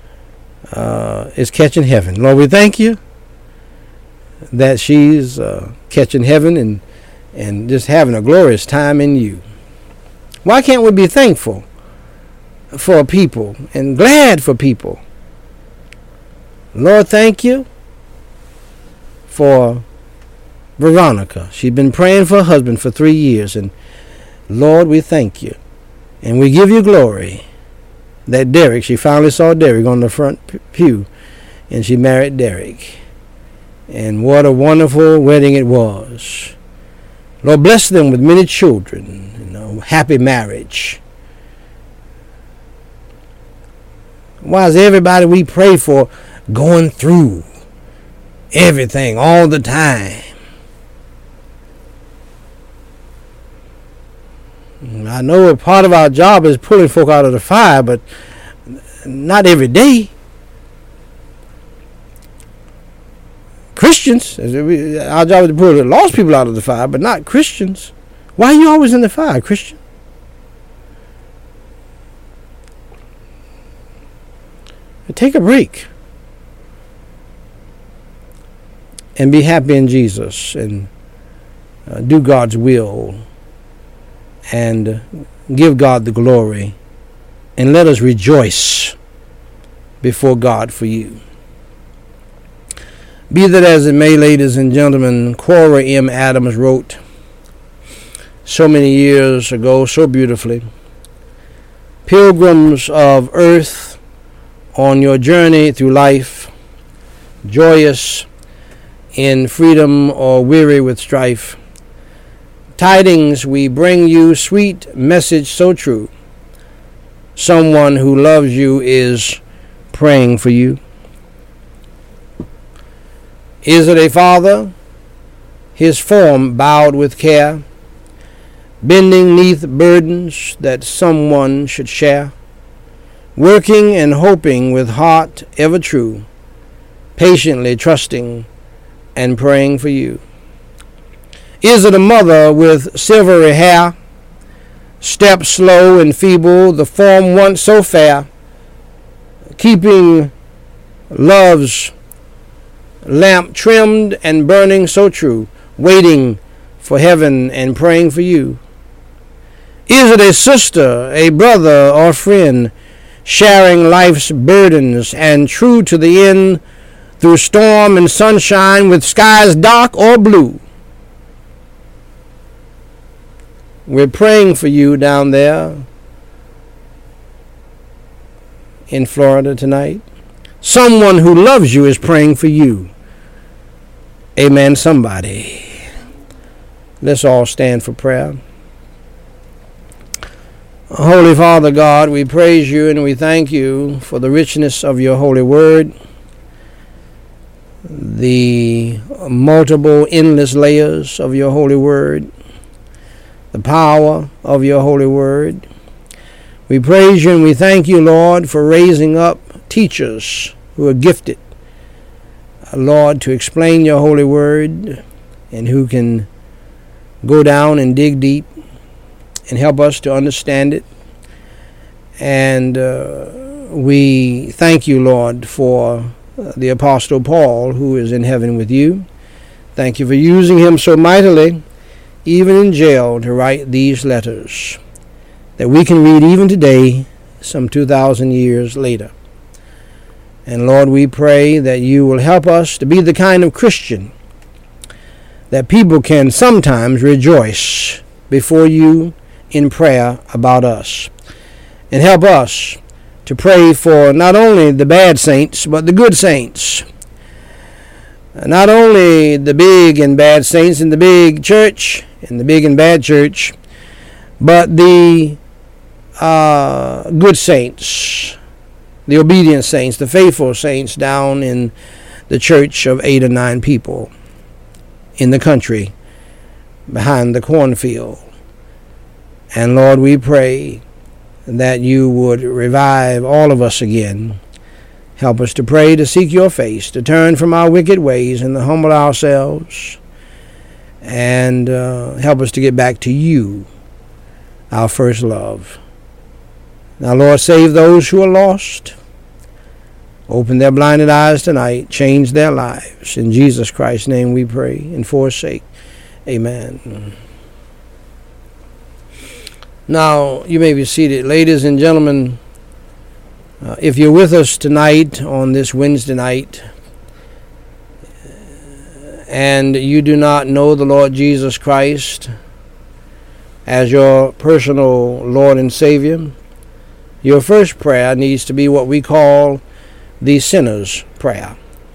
is catching heaven. Lord, we thank you that she's catching heaven and just having a glorious time in you. Why can't we be thankful for people and glad for people? Lord, thank you for Veronica. She's been praying for her husband for 3 years, and Lord, we thank you and we give you glory that Derek, she finally saw Derek on the front pew, and she married Derek. And what a wonderful wedding it was. Lord, bless them with many children, happy marriage. Why is everybody we pray for going through everything all the time? I know a part of our job is pulling folk out of the fire, but not every day. Christians, our job is to pull the lost people out of the fire, but not Christians. Why are you always in the fire, Christian? Take a break and be happy in Jesus and do God's will and give God the glory, and let us rejoice before God for you. Be that as it may, ladies and gentlemen, Corey M. Adams wrote so many years ago, so beautifully, Pilgrims of earth, on your journey through life, joyous in freedom or weary with strife, tidings we bring you, sweet message so true. Someone who loves you is praying for you. Is it a father, his form bowed with care, bending neath burdens that someone should share, working and hoping with heart ever true, patiently trusting and praying for you? Is it a mother with silvery hair, step slow and feeble, the form once so fair, keeping love's lamp trimmed and burning so true, waiting for heaven and praying for you? Is it a sister, a brother or friend, sharing life's burdens and true to the end, through storm and sunshine, with skies dark or blue? We're praying for you down there in Florida tonight. Someone who loves you is praying for you. Amen, somebody. Let's all stand for prayer. Holy Father God, we praise you and we thank you for the richness of your holy word, the multiple, endless layers of your holy word, the power of your holy word. We praise you and we thank you, Lord, for raising up teachers who are gifted, Lord, to explain your holy word, and who can go down and dig deep and help us to understand it, and we thank you, Lord, for the Apostle Paul, who is in heaven with you. Thank you for using him so mightily, even in jail, to write these letters that we can read even today, some 2,000 years later. And Lord, we pray that you will help us to be the kind of Christian that people can sometimes rejoice before you in prayer about us. And help us to pray for not only the bad saints, but the good saints. Not only the big and bad saints in the big church, in the big and bad church, but the good saints, the obedient saints, the faithful saints down in the church of 8 or 9 people in the country behind the cornfield. And Lord, we pray that you would revive all of us again. Help us to pray, to seek your face, to turn from our wicked ways and to humble ourselves, and help us to get back to you, our first love. Now, Lord, save those who are lost. Open their blinded eyes tonight. Change their lives. In Jesus Christ's name we pray and forsake. Amen. Now, you may be seated. Ladies and gentlemen, if you're with us tonight on this Wednesday night and you do not know the Lord Jesus Christ as your personal Lord and Savior, your first prayer needs to be what we call the sinner's prayer.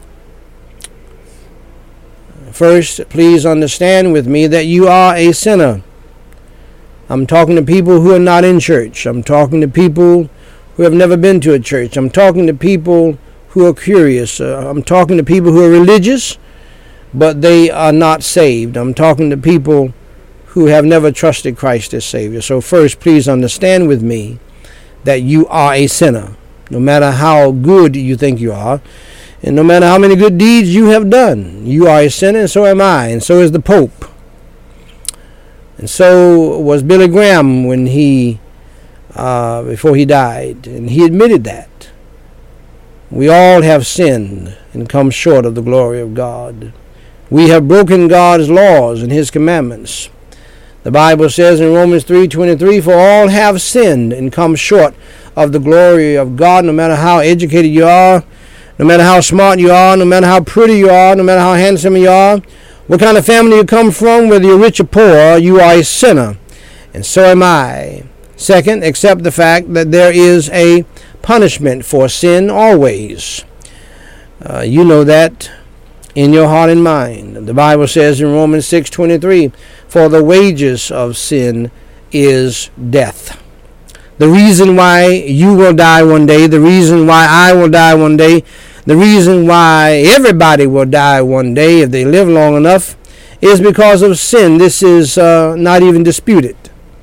First, please understand with me that you are a sinner. I'm talking to people who are not in church. I'm talking to people who have never been to a church. I'm talking to people who are curious. I'm talking to people who are religious, but they are not saved. I'm talking to people who have never trusted Christ as Savior. So first, please understand with me that you are a sinner, no matter how good you think you are, and no matter how many good deeds you have done. You are a sinner, and so am I, and so is the Pope. And so was Billy Graham when before he died, and he admitted that. We all have sinned and come short of the glory of God. We have broken God's laws and his commandments. The Bible says in Romans 3:23, for all have sinned and come short of the glory of God. No matter how educated you are, no matter how smart you are, no matter how pretty you are, no matter how handsome you are, what kind of family you come from, whether you're rich or poor, you are a sinner, and so am I. Second, accept the fact that there is a punishment for sin always. You know that in your heart and mind. The Bible says in Romans 6:23, for the wages of sin is death. The reason why you will die one day, the reason why I will die one day, the reason why everybody will die one day if they live long enough is because of sin. This is not even disputed.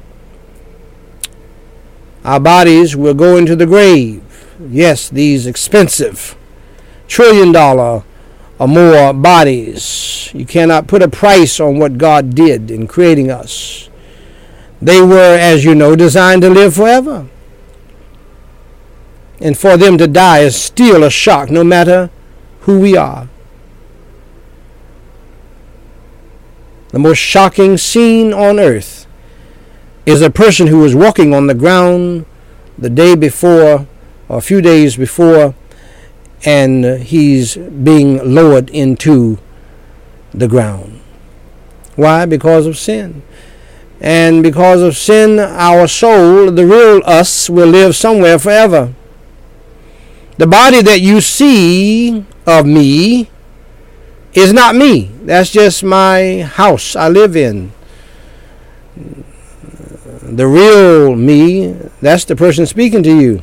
Our bodies will go into the grave. Yes, these expensive $1 trillion or more bodies. You cannot put a price on what God did in creating us. They were, as you know, designed to live forever. And for them to die is still a shock, no matter who we are. The most shocking scene on earth is a person who was walking on the ground the day before, or a few days before, and he's being lowered into the ground. Why? Because of sin. And because of sin, our soul, the real us, will live somewhere forever. The body that you see of me is not me. That's just my house I live in. The real me, that's the person speaking to you.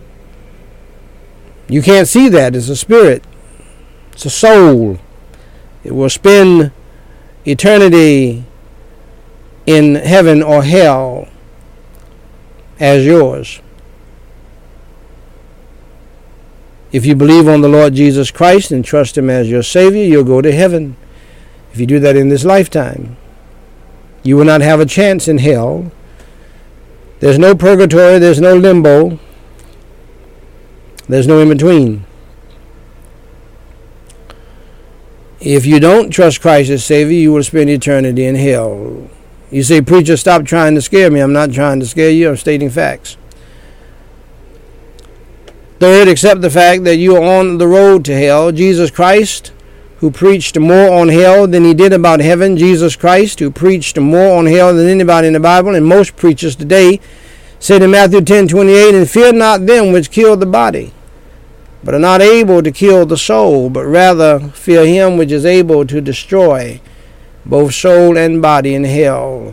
You can't see that. It's a spirit. It's a soul. It will spend eternity in heaven or hell as yours. If you believe on the Lord Jesus Christ and trust him as your Savior, you'll go to heaven. If you do that in this lifetime, you will not have a chance in hell. There's no purgatory, there's no limbo. There's no in between. If you don't trust Christ as Savior, you will spend eternity in hell. You say, preacher, stop trying to scare me. I'm not trying to scare you. I'm stating facts. Third, accept the fact that you are on the road to hell. Jesus Christ, who preached more on hell than he did about heaven. Jesus Christ, who preached more on hell than anybody in the Bible, and most preachers today, said in Matthew 10:28, and fear not them which kill the body, but are not able to kill the soul, but rather fear him which is able to destroy both soul and body in hell.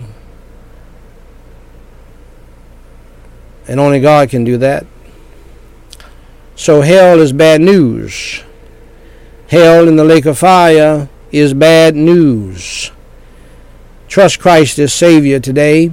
And only God can do that. So hell is bad news. Hell in the lake of fire is bad news. Trust Christ as Savior today.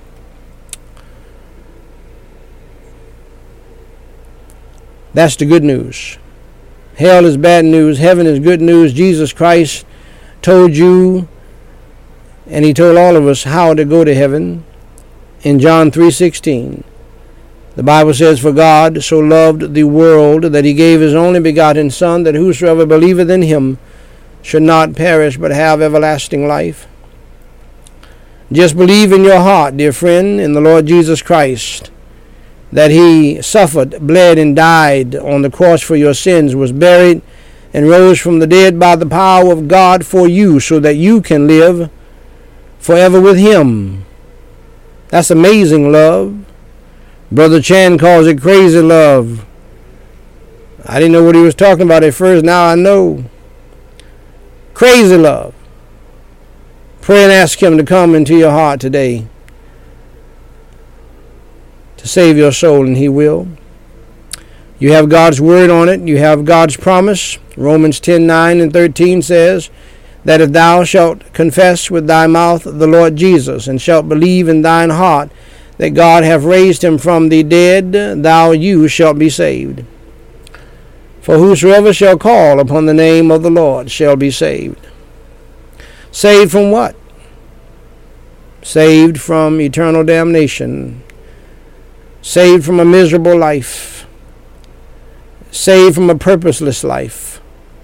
That's the good news. Hell is bad news. Heaven is good news. Jesus Christ told you, and he told all of us how to go to heaven in John 3:16. The Bible says, for God so loved the world that he gave his only begotten Son, that whosoever believeth in him should not perish but have everlasting life. Just believe in your heart, dear friend, in the Lord Jesus Christ, that he suffered, bled, and died on the cross for your sins, was buried, and rose from the dead by the power of God for you, so that you can live forever with him. That's amazing love. Brother Chan calls it crazy love. I didn't know what he was talking about at first. Now I know. Crazy love. Pray and ask him to come into your heart today to save your soul, and he will. You have God's word on it. You have God's promise. Romans 10:9 and 13 says that if thou shalt confess with thy mouth the Lord Jesus, and shalt believe in thine heart that God hath raised him from the dead, you shalt be saved. For whosoever shall call upon the name of the Lord shall be saved. Saved from what? Saved from eternal damnation. Saved from a miserable life. Saved from a purposeless life.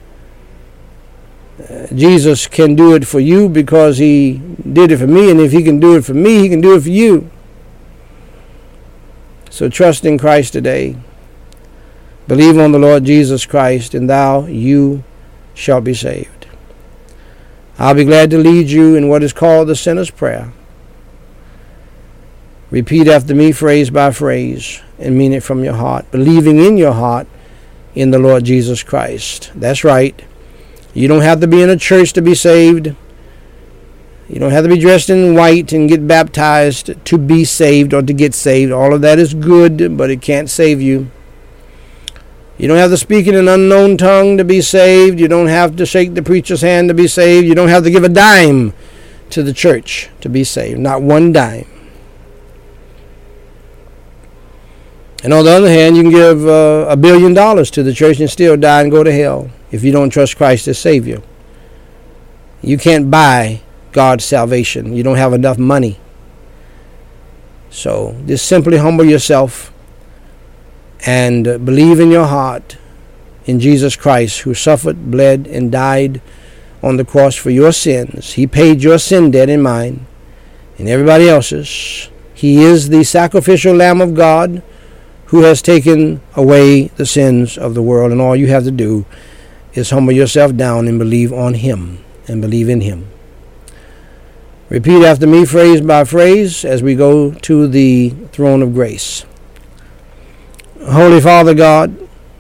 Jesus can do it for you because he did it for me, and if he can do it for me, he can do it for you. So trust in Christ today. Believe on the Lord Jesus Christ, and you shall be saved. I'll be glad to lead you in what is called the sinner's prayer. Repeat after me, phrase by phrase, and mean it from your heart, believing in your heart in the Lord Jesus Christ. That's right. You don't have to be in a church to be saved. You don't have to be dressed in white and get baptized to be saved or to get saved. All of that is good, but it can't save you. You don't have to speak in an unknown tongue to be saved. You don't have to shake the preacher's hand to be saved. You don't have to give a dime to the church to be saved. Not one dime. And on the other hand, you can give $1 billion to the church and still die and go to hell if you don't trust Christ as Savior. You can't buy God's salvation. You don't have enough money. So just simply humble yourself and believe in your heart in Jesus Christ, who suffered, bled, and died on the cross for your sins. He paid your sin debt and mine and everybody else's. He is the sacrificial Lamb of God who has taken away the sins of the world, and all you have to do is humble yourself down and believe on him and believe in him. Repeat after me, phrase by phrase, as we go to the throne of grace. Holy Father God,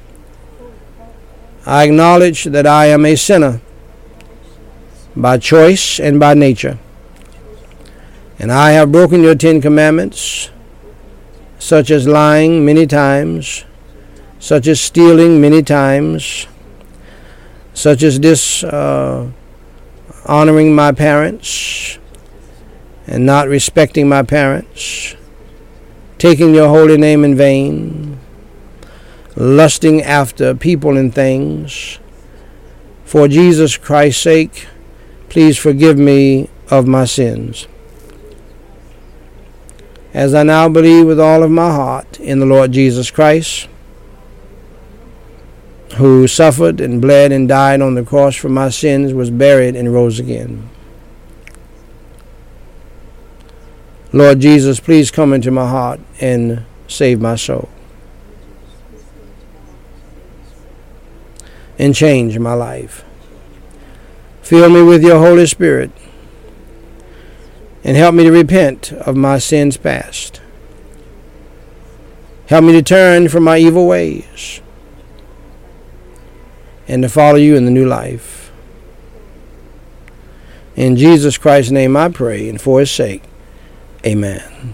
I acknowledge that I am a sinner by choice and by nature, and I have broken your 10 commandments, such as lying many times, such as stealing many times, such as dishonoring my parents and not respecting my parents, taking your holy name in vain, lusting after people and things. For Jesus Christ's sake, please forgive me of my sins. As I now believe with all of my heart in the Lord Jesus Christ, who suffered and bled and died on the cross for my sins, was buried, and rose again. Lord Jesus, please come into my heart and save my soul and change my life. Fill me with your Holy Spirit and help me to repent of my sins past. Help me to turn from my evil ways and to follow you in the new life. In Jesus Christ's name I pray, and for his sake, amen.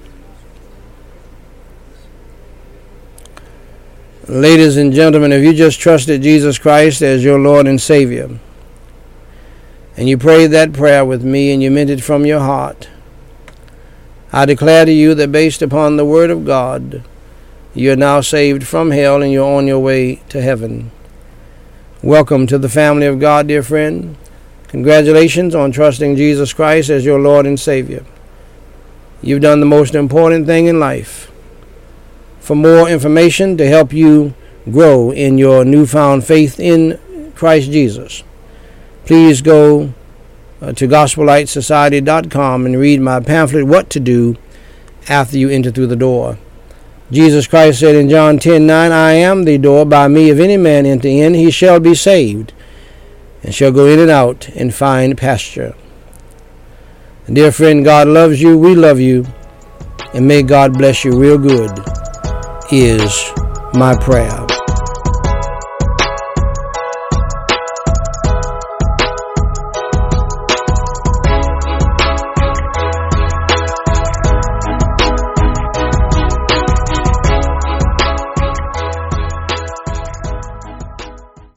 Ladies and gentlemen, if you just trusted Jesus Christ as your Lord and Savior, and you prayed that prayer with me and you meant it from your heart, I declare to you that based upon the Word of God, you are now saved from hell and you're on your way to heaven. Welcome to the family of God, dear friend. Congratulations on trusting Jesus Christ as your Lord and Savior. You've done the most important thing in life. For more information to help you grow in your newfound faith in Christ Jesus, please go to GospelLightSociety.com and read my pamphlet, What to Do After You Enter Through the Door. Jesus Christ said in John 10:9, I am the door. By me, if any man enter in, he shall be saved, and shall go in and out and find pasture. And dear friend, God loves you, we love you, and may God bless you real good, is my prayer.